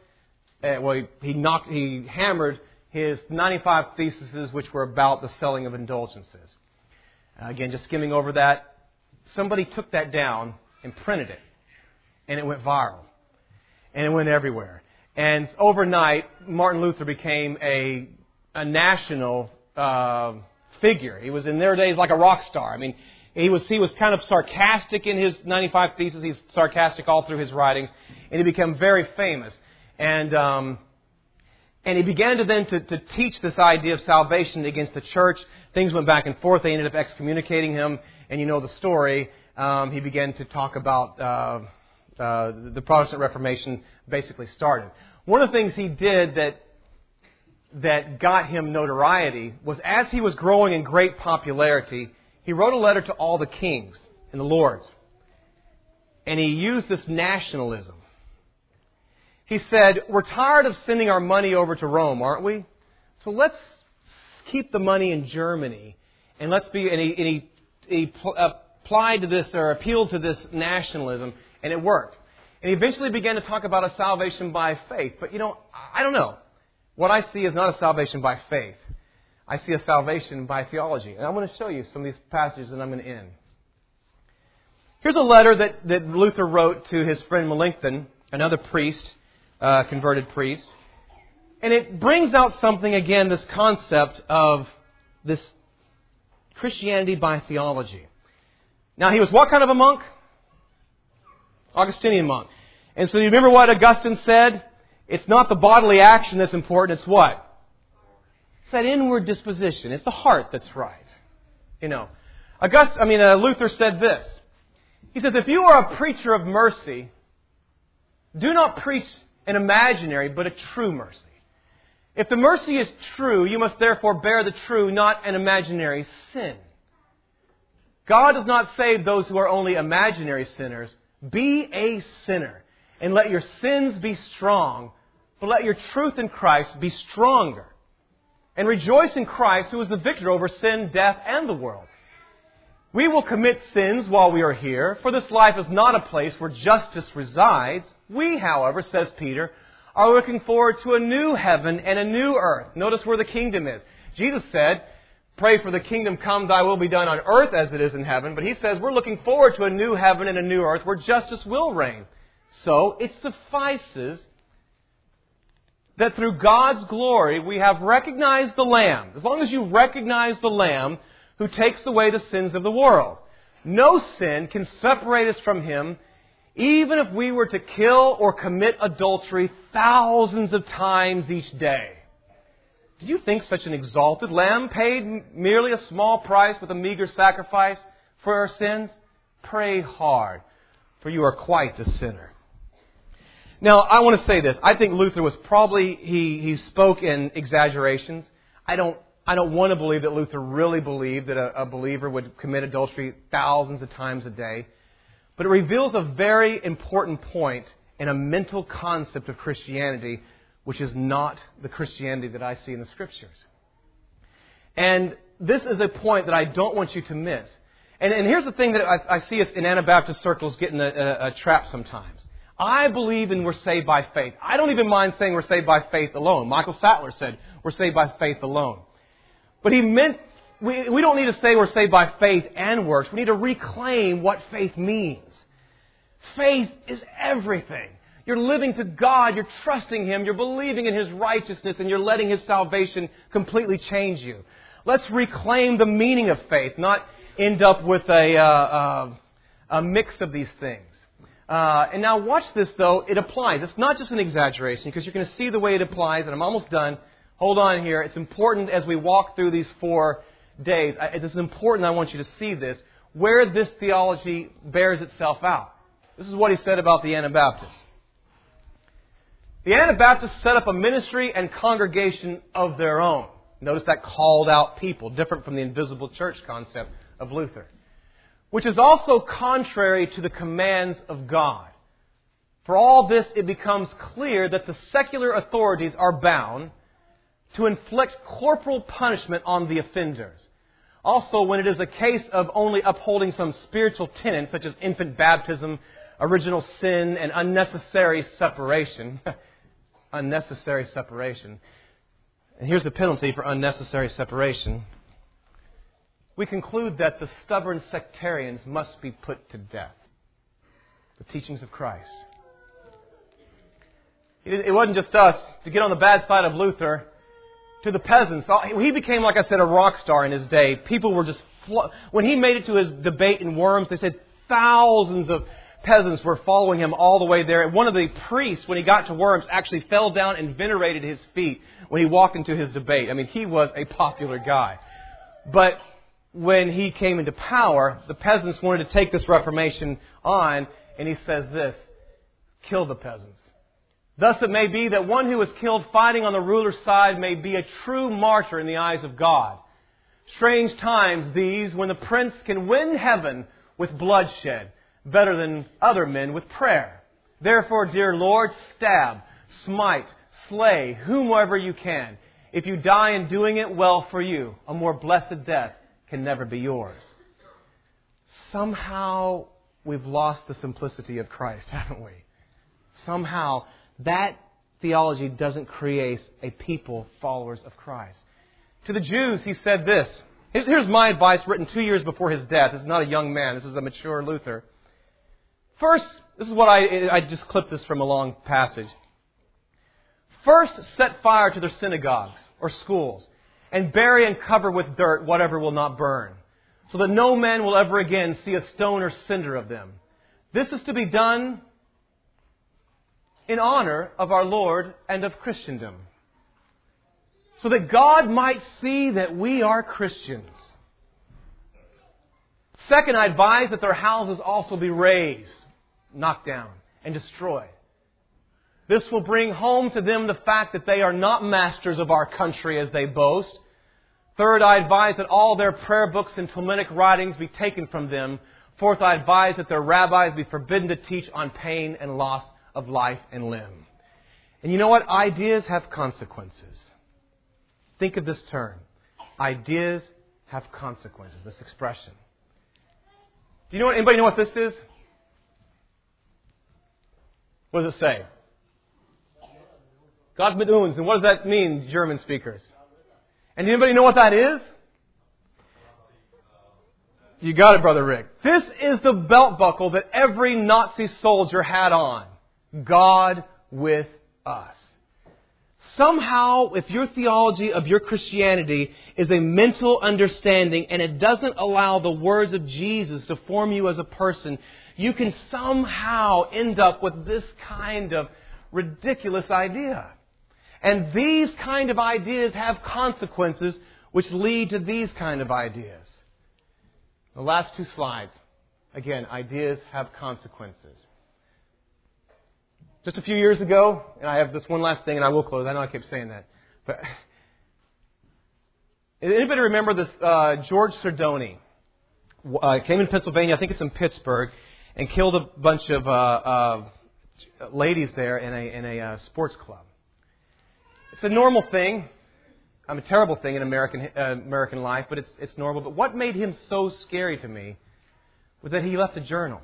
he hammered his 95 theses, which were about the selling of indulgences. Again, just skimming over that. Somebody took that down and printed it. And it went viral. And it went everywhere. And overnight, Martin Luther became a national figure. He was in their days like a rock star. I mean, he was kind of sarcastic in his 95 Theses. He's sarcastic all through his writings. And he became very famous. And he began to teach this idea of salvation against the church. Things went back and forth. They ended up excommunicating him. And you know the story. He began to talk about the Protestant Reformation basically started. One of the things he did that got him notoriety was as he was growing in great popularity, he wrote a letter to all the kings and the lords. And he used this nationalism. He said, we're tired of sending our money over to Rome, aren't we? So let's keep the money in Germany. And he applied to this or appealed to this nationalism, and it worked. And he eventually began to talk about a salvation by faith. But, I don't know. What I see is not a salvation by faith. I see a salvation by theology. And I want to show you some of these passages that I'm going to end. Here's a letter that Luther wrote to his friend Melanchthon, another priest, converted priest. And it brings out something, again, this concept of this Christianity by theology. Now, he was what kind of a monk? Augustinian monk. And so you remember what Augustine said? It's not the bodily action that's important, it's what? It's that inward disposition. It's the heart that's right. Luther said this. He says, if you are a preacher of mercy, do not preach an imaginary, but a true mercy. If the mercy is true, you must therefore bear the true, not an imaginary sin. God does not save those who are only imaginary sinners. Be a sinner, and let your sins be strong, but let your truth in Christ be stronger. And rejoice in Christ, who is the victor over sin, death, and the world. We will commit sins while we are here, for this life is not a place where justice resides. We, however, says Peter, are looking forward to a new heaven and a new earth. Notice where the kingdom is. Jesus said, pray for the kingdom come, thy will be done on earth as it is in heaven. But he says we're looking forward to a new heaven and a new earth where justice will reign. So it suffices that through God's glory we have recognized the Lamb. As long as you recognize the Lamb who takes away the sins of the world. No sin can separate us from Him even if we were to kill or commit adultery thousands of times each day. Do you think such an exalted lamb paid merely a small price with a meager sacrifice for our sins? Pray hard, for you are quite a sinner. Now, I want to say this. I think Luther was probably, he spoke in exaggerations. I don't want to believe that Luther really believed that a believer would commit adultery thousands of times a day. But it reveals a very important point in a mental concept of Christianity, which is not the Christianity that I see in the Scriptures. And this is a point that I don't want you to miss. And here's the thing that I see us in Anabaptist circles getting a trap sometimes. I believe we're saved by faith. I don't even mind saying we're saved by faith alone. Michael Sattler said we're saved by faith alone. But he meant, we don't need to say we're saved by faith and works. We need to reclaim what faith means. Faith is everything. You're living to God, you're trusting Him, you're believing in His righteousness, and you're letting His salvation completely change you. Let's reclaim the meaning of faith, not end up with a mix of these things. And now watch this, though. It applies. It's not just an exaggeration, because you're going to see the way it applies, and I'm almost done. Hold on here. It's important as we walk through these 4 days. It's important, I want you to see this, where this theology bears itself out. This is what he said about the Anabaptists. The Anabaptists set up a ministry and congregation of their own. Notice that called out people, different from the invisible church concept of Luther, which is also contrary to the commands of God. For all this, it becomes clear that the secular authorities are bound to inflict corporal punishment on the offenders. Also, when it is a case of only upholding some spiritual tenets, such as infant baptism, original sin, and unnecessary separation. Unnecessary separation. And here's the penalty for unnecessary separation. We conclude that the stubborn sectarians must be put to death. The teachings of Christ. It wasn't just us to get on the bad side of Luther. To the peasants, he became, like I said, a rock star in his day. People were just... When he made it to his debate in Worms, they said thousands of peasants were following him all the way there. One of the priests, when he got to Worms, actually fell down and venerated his feet when he walked into his debate. I mean, he was a popular guy. But when he came into power, the peasants wanted to take this Reformation on, and he says this: kill the peasants. Thus it may be that one who is killed fighting on the ruler's side may be a true martyr in the eyes of God. Strange times these, when the prince can win heaven with bloodshed better than other men with prayer. Therefore, dear Lord, stab, smite, slay whomever you can. If you die in doing it, well for you. A more blessed death can never be yours. Somehow we've lost the simplicity of Christ, haven't we? Somehow that theology doesn't create a people followers of Christ. To the Jews, he said this. Here's my advice written 2 years before his death. This is not a young man. This is a mature Luther. First, this is what I just clipped this from a long passage. First, set fire to their synagogues or schools and bury and cover with dirt whatever will not burn, so that no man will ever again see a stone or cinder of them. This is to be done in honor of our Lord and of Christendom, so that God might see that we are Christians. Second, I advise that their houses also be razed, knocked down, and destroyed. This will bring home to them the fact that they are not masters of our country as they boast. Third, I advise that all their prayer books and Talmudic writings be taken from them. Fourth, I advise that their rabbis be forbidden to teach on pain and loss of life and limb. And you know what? Ideas have consequences. Think of this term. Ideas have consequences. This expression. Do you know what? Anybody know what this is? What does it say? Gott mit uns. And what does that mean, German speakers? And anybody know what that is? You got it, Brother Rick. This is the belt buckle that every Nazi soldier had on. God with us. Somehow, if your theology of your Christianity is a mental understanding and it doesn't allow the words of Jesus to form you as a person, you can somehow end up with this kind of ridiculous idea. And these kind of ideas have consequences which lead to these kind of ideas. The last two slides. Again, ideas have consequences. Just a few years ago, and I have this one last thing and I will close. I know I keep saying that. But anybody remember this George Serdoni? Came in Pennsylvania, I think it's in Pittsburgh, and killed a bunch of ladies there in a sports club. It's a normal thing. A terrible thing in American life, but it's normal. But what made him so scary to me was that he left a journal.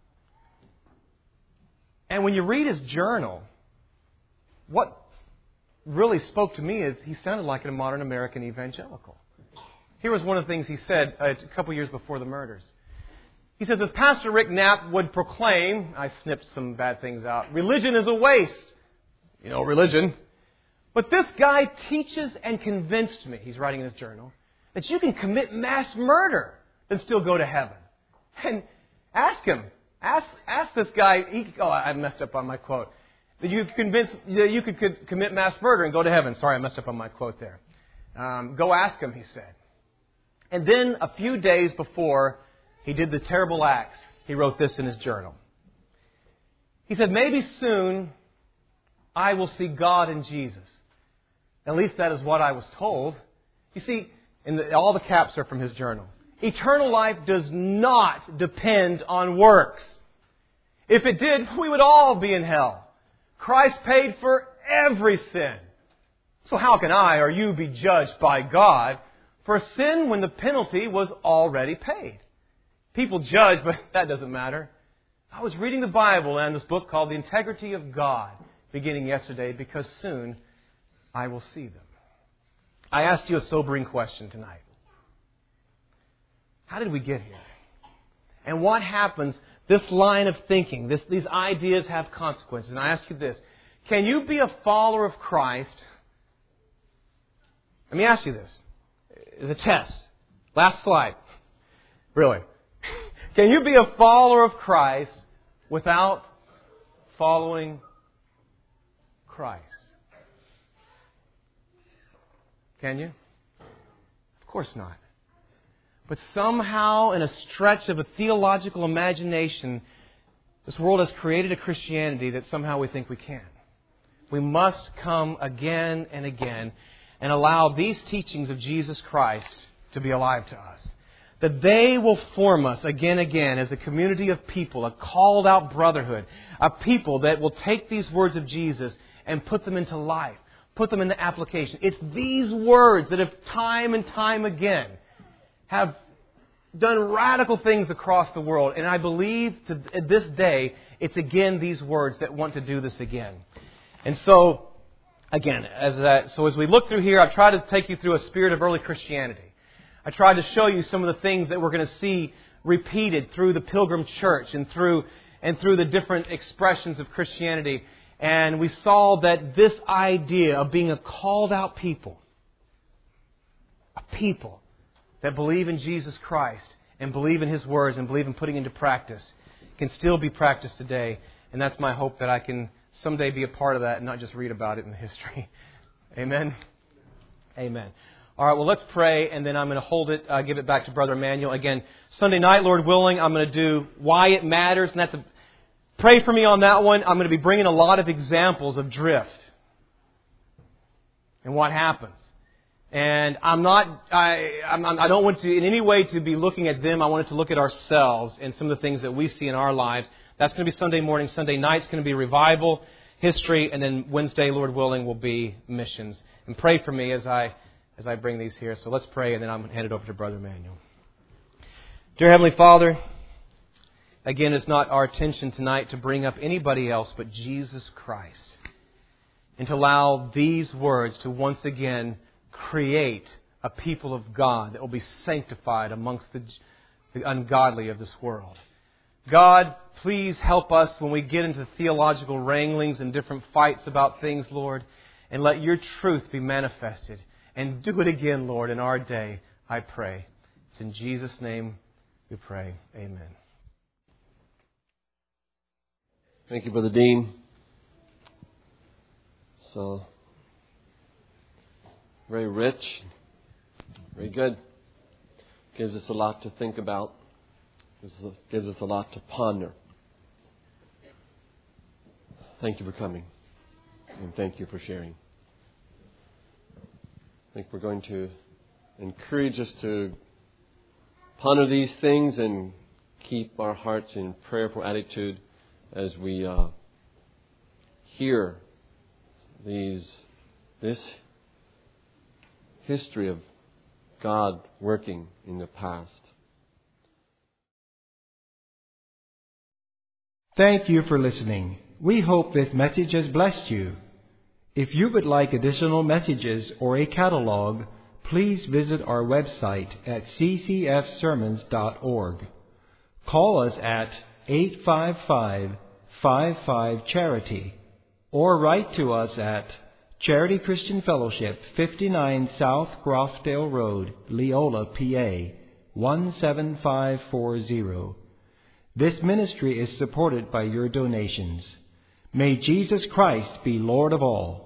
And when you read his journal, what really spoke to me is he sounded like a modern American evangelical. Here was one of the things he said a couple years before the murders. He says, as Pastor Rick Knapp would proclaim, I snipped some bad things out, religion is a waste. You know, religion. But this guy teaches and convinced me, he's writing in his journal, that you can commit mass murder and still go to heaven. And ask him. Ask this guy. I messed up on my quote. That you could commit mass murder and go to heaven. Sorry, I messed up on my quote there. Go ask him, he said. And then a few days before he did the terrible acts, he wrote this in his journal. He said, maybe soon I will see God in Jesus. At least that is what I was told. You see, all the caps are from his journal. Eternal life does not depend on works. If it did, we would all be in hell. Christ paid for every sin. So how can I or you be judged by God for sin when the penalty was already paid? People judge, but that doesn't matter. I was reading the Bible and this book called The Integrity of God beginning yesterday because soon I will see them. I asked you a sobering question tonight. How did we get here? And what happens, this line of thinking, these ideas have consequences. And I ask you this. Can you be a follower of Christ? Let me ask you this. It's a test. Last slide. Really. Can you be a follower of Christ without following Christ? Can you? Of course not. But somehow, in a stretch of a theological imagination, this world has created a Christianity that somehow we think we can. We must come again and again and allow these teachings of Jesus Christ to be alive to us. That they will form us again and again as a community of people, a called out brotherhood, a people that will take these words of Jesus and put them into life, put them into application. It's these words that have time and time again have done radical things across the world. And I believe to this day, it's again these words that want to do this again. And so, again, as we look through here, I've tried to take you through a spirit of early Christianity. I tried to show you some of the things that we're going to see repeated through the Pilgrim Church and through the different expressions of Christianity. And we saw that this idea of being a called out people, a people that believe in Jesus Christ and believe in His words and believe in putting into practice, can still be practiced today. And that's my hope, that I can someday be a part of that and not just read about it in history. Amen? Amen. All right, well, let's pray, and then I'm going to hold it, give it back to Brother Emmanuel. Again, Sunday night, Lord willing, I'm going to do why it matters, and that's pray for me on that one. I'm going to be bringing a lot of examples of drift and what happens. And I don't want to in any way to be looking at them. I wanted to look at ourselves and some of the things that we see in our lives. That's going to be Sunday morning. Sunday night's going to be revival, history, and then Wednesday, Lord willing, will be missions. And pray for me as I bring these here. So let's pray, and then I'm going to hand it over to Brother Emmanuel. Dear Heavenly Father, again, it's not our intention tonight to bring up anybody else but Jesus Christ, and to allow these words to once again create a people of God that will be sanctified amongst the ungodly of this world. God, please help us when we get into theological wranglings and different fights about things, Lord, and let your truth be manifested. And do it again, Lord, in our day, I pray. It's in Jesus' name we pray. Amen. Thank you, Brother Dean. So, very rich, very good. Gives us a lot to think about. Gives us a lot to ponder. Thank you for coming. And thank you for sharing. I think we're going to encourage us to ponder these things and keep our hearts in prayerful attitude as we hear this history of God working in the past. Thank you for listening. We hope this message has blessed you. If you would like additional messages or a catalog, please visit our website at ccfsermons.org. Call us at 855-55-CHARITY or write to us at Charity Christian Fellowship, 59 South Groffdale Road, Leola, PA, 17540. This ministry is supported by your donations. May Jesus Christ be Lord of all.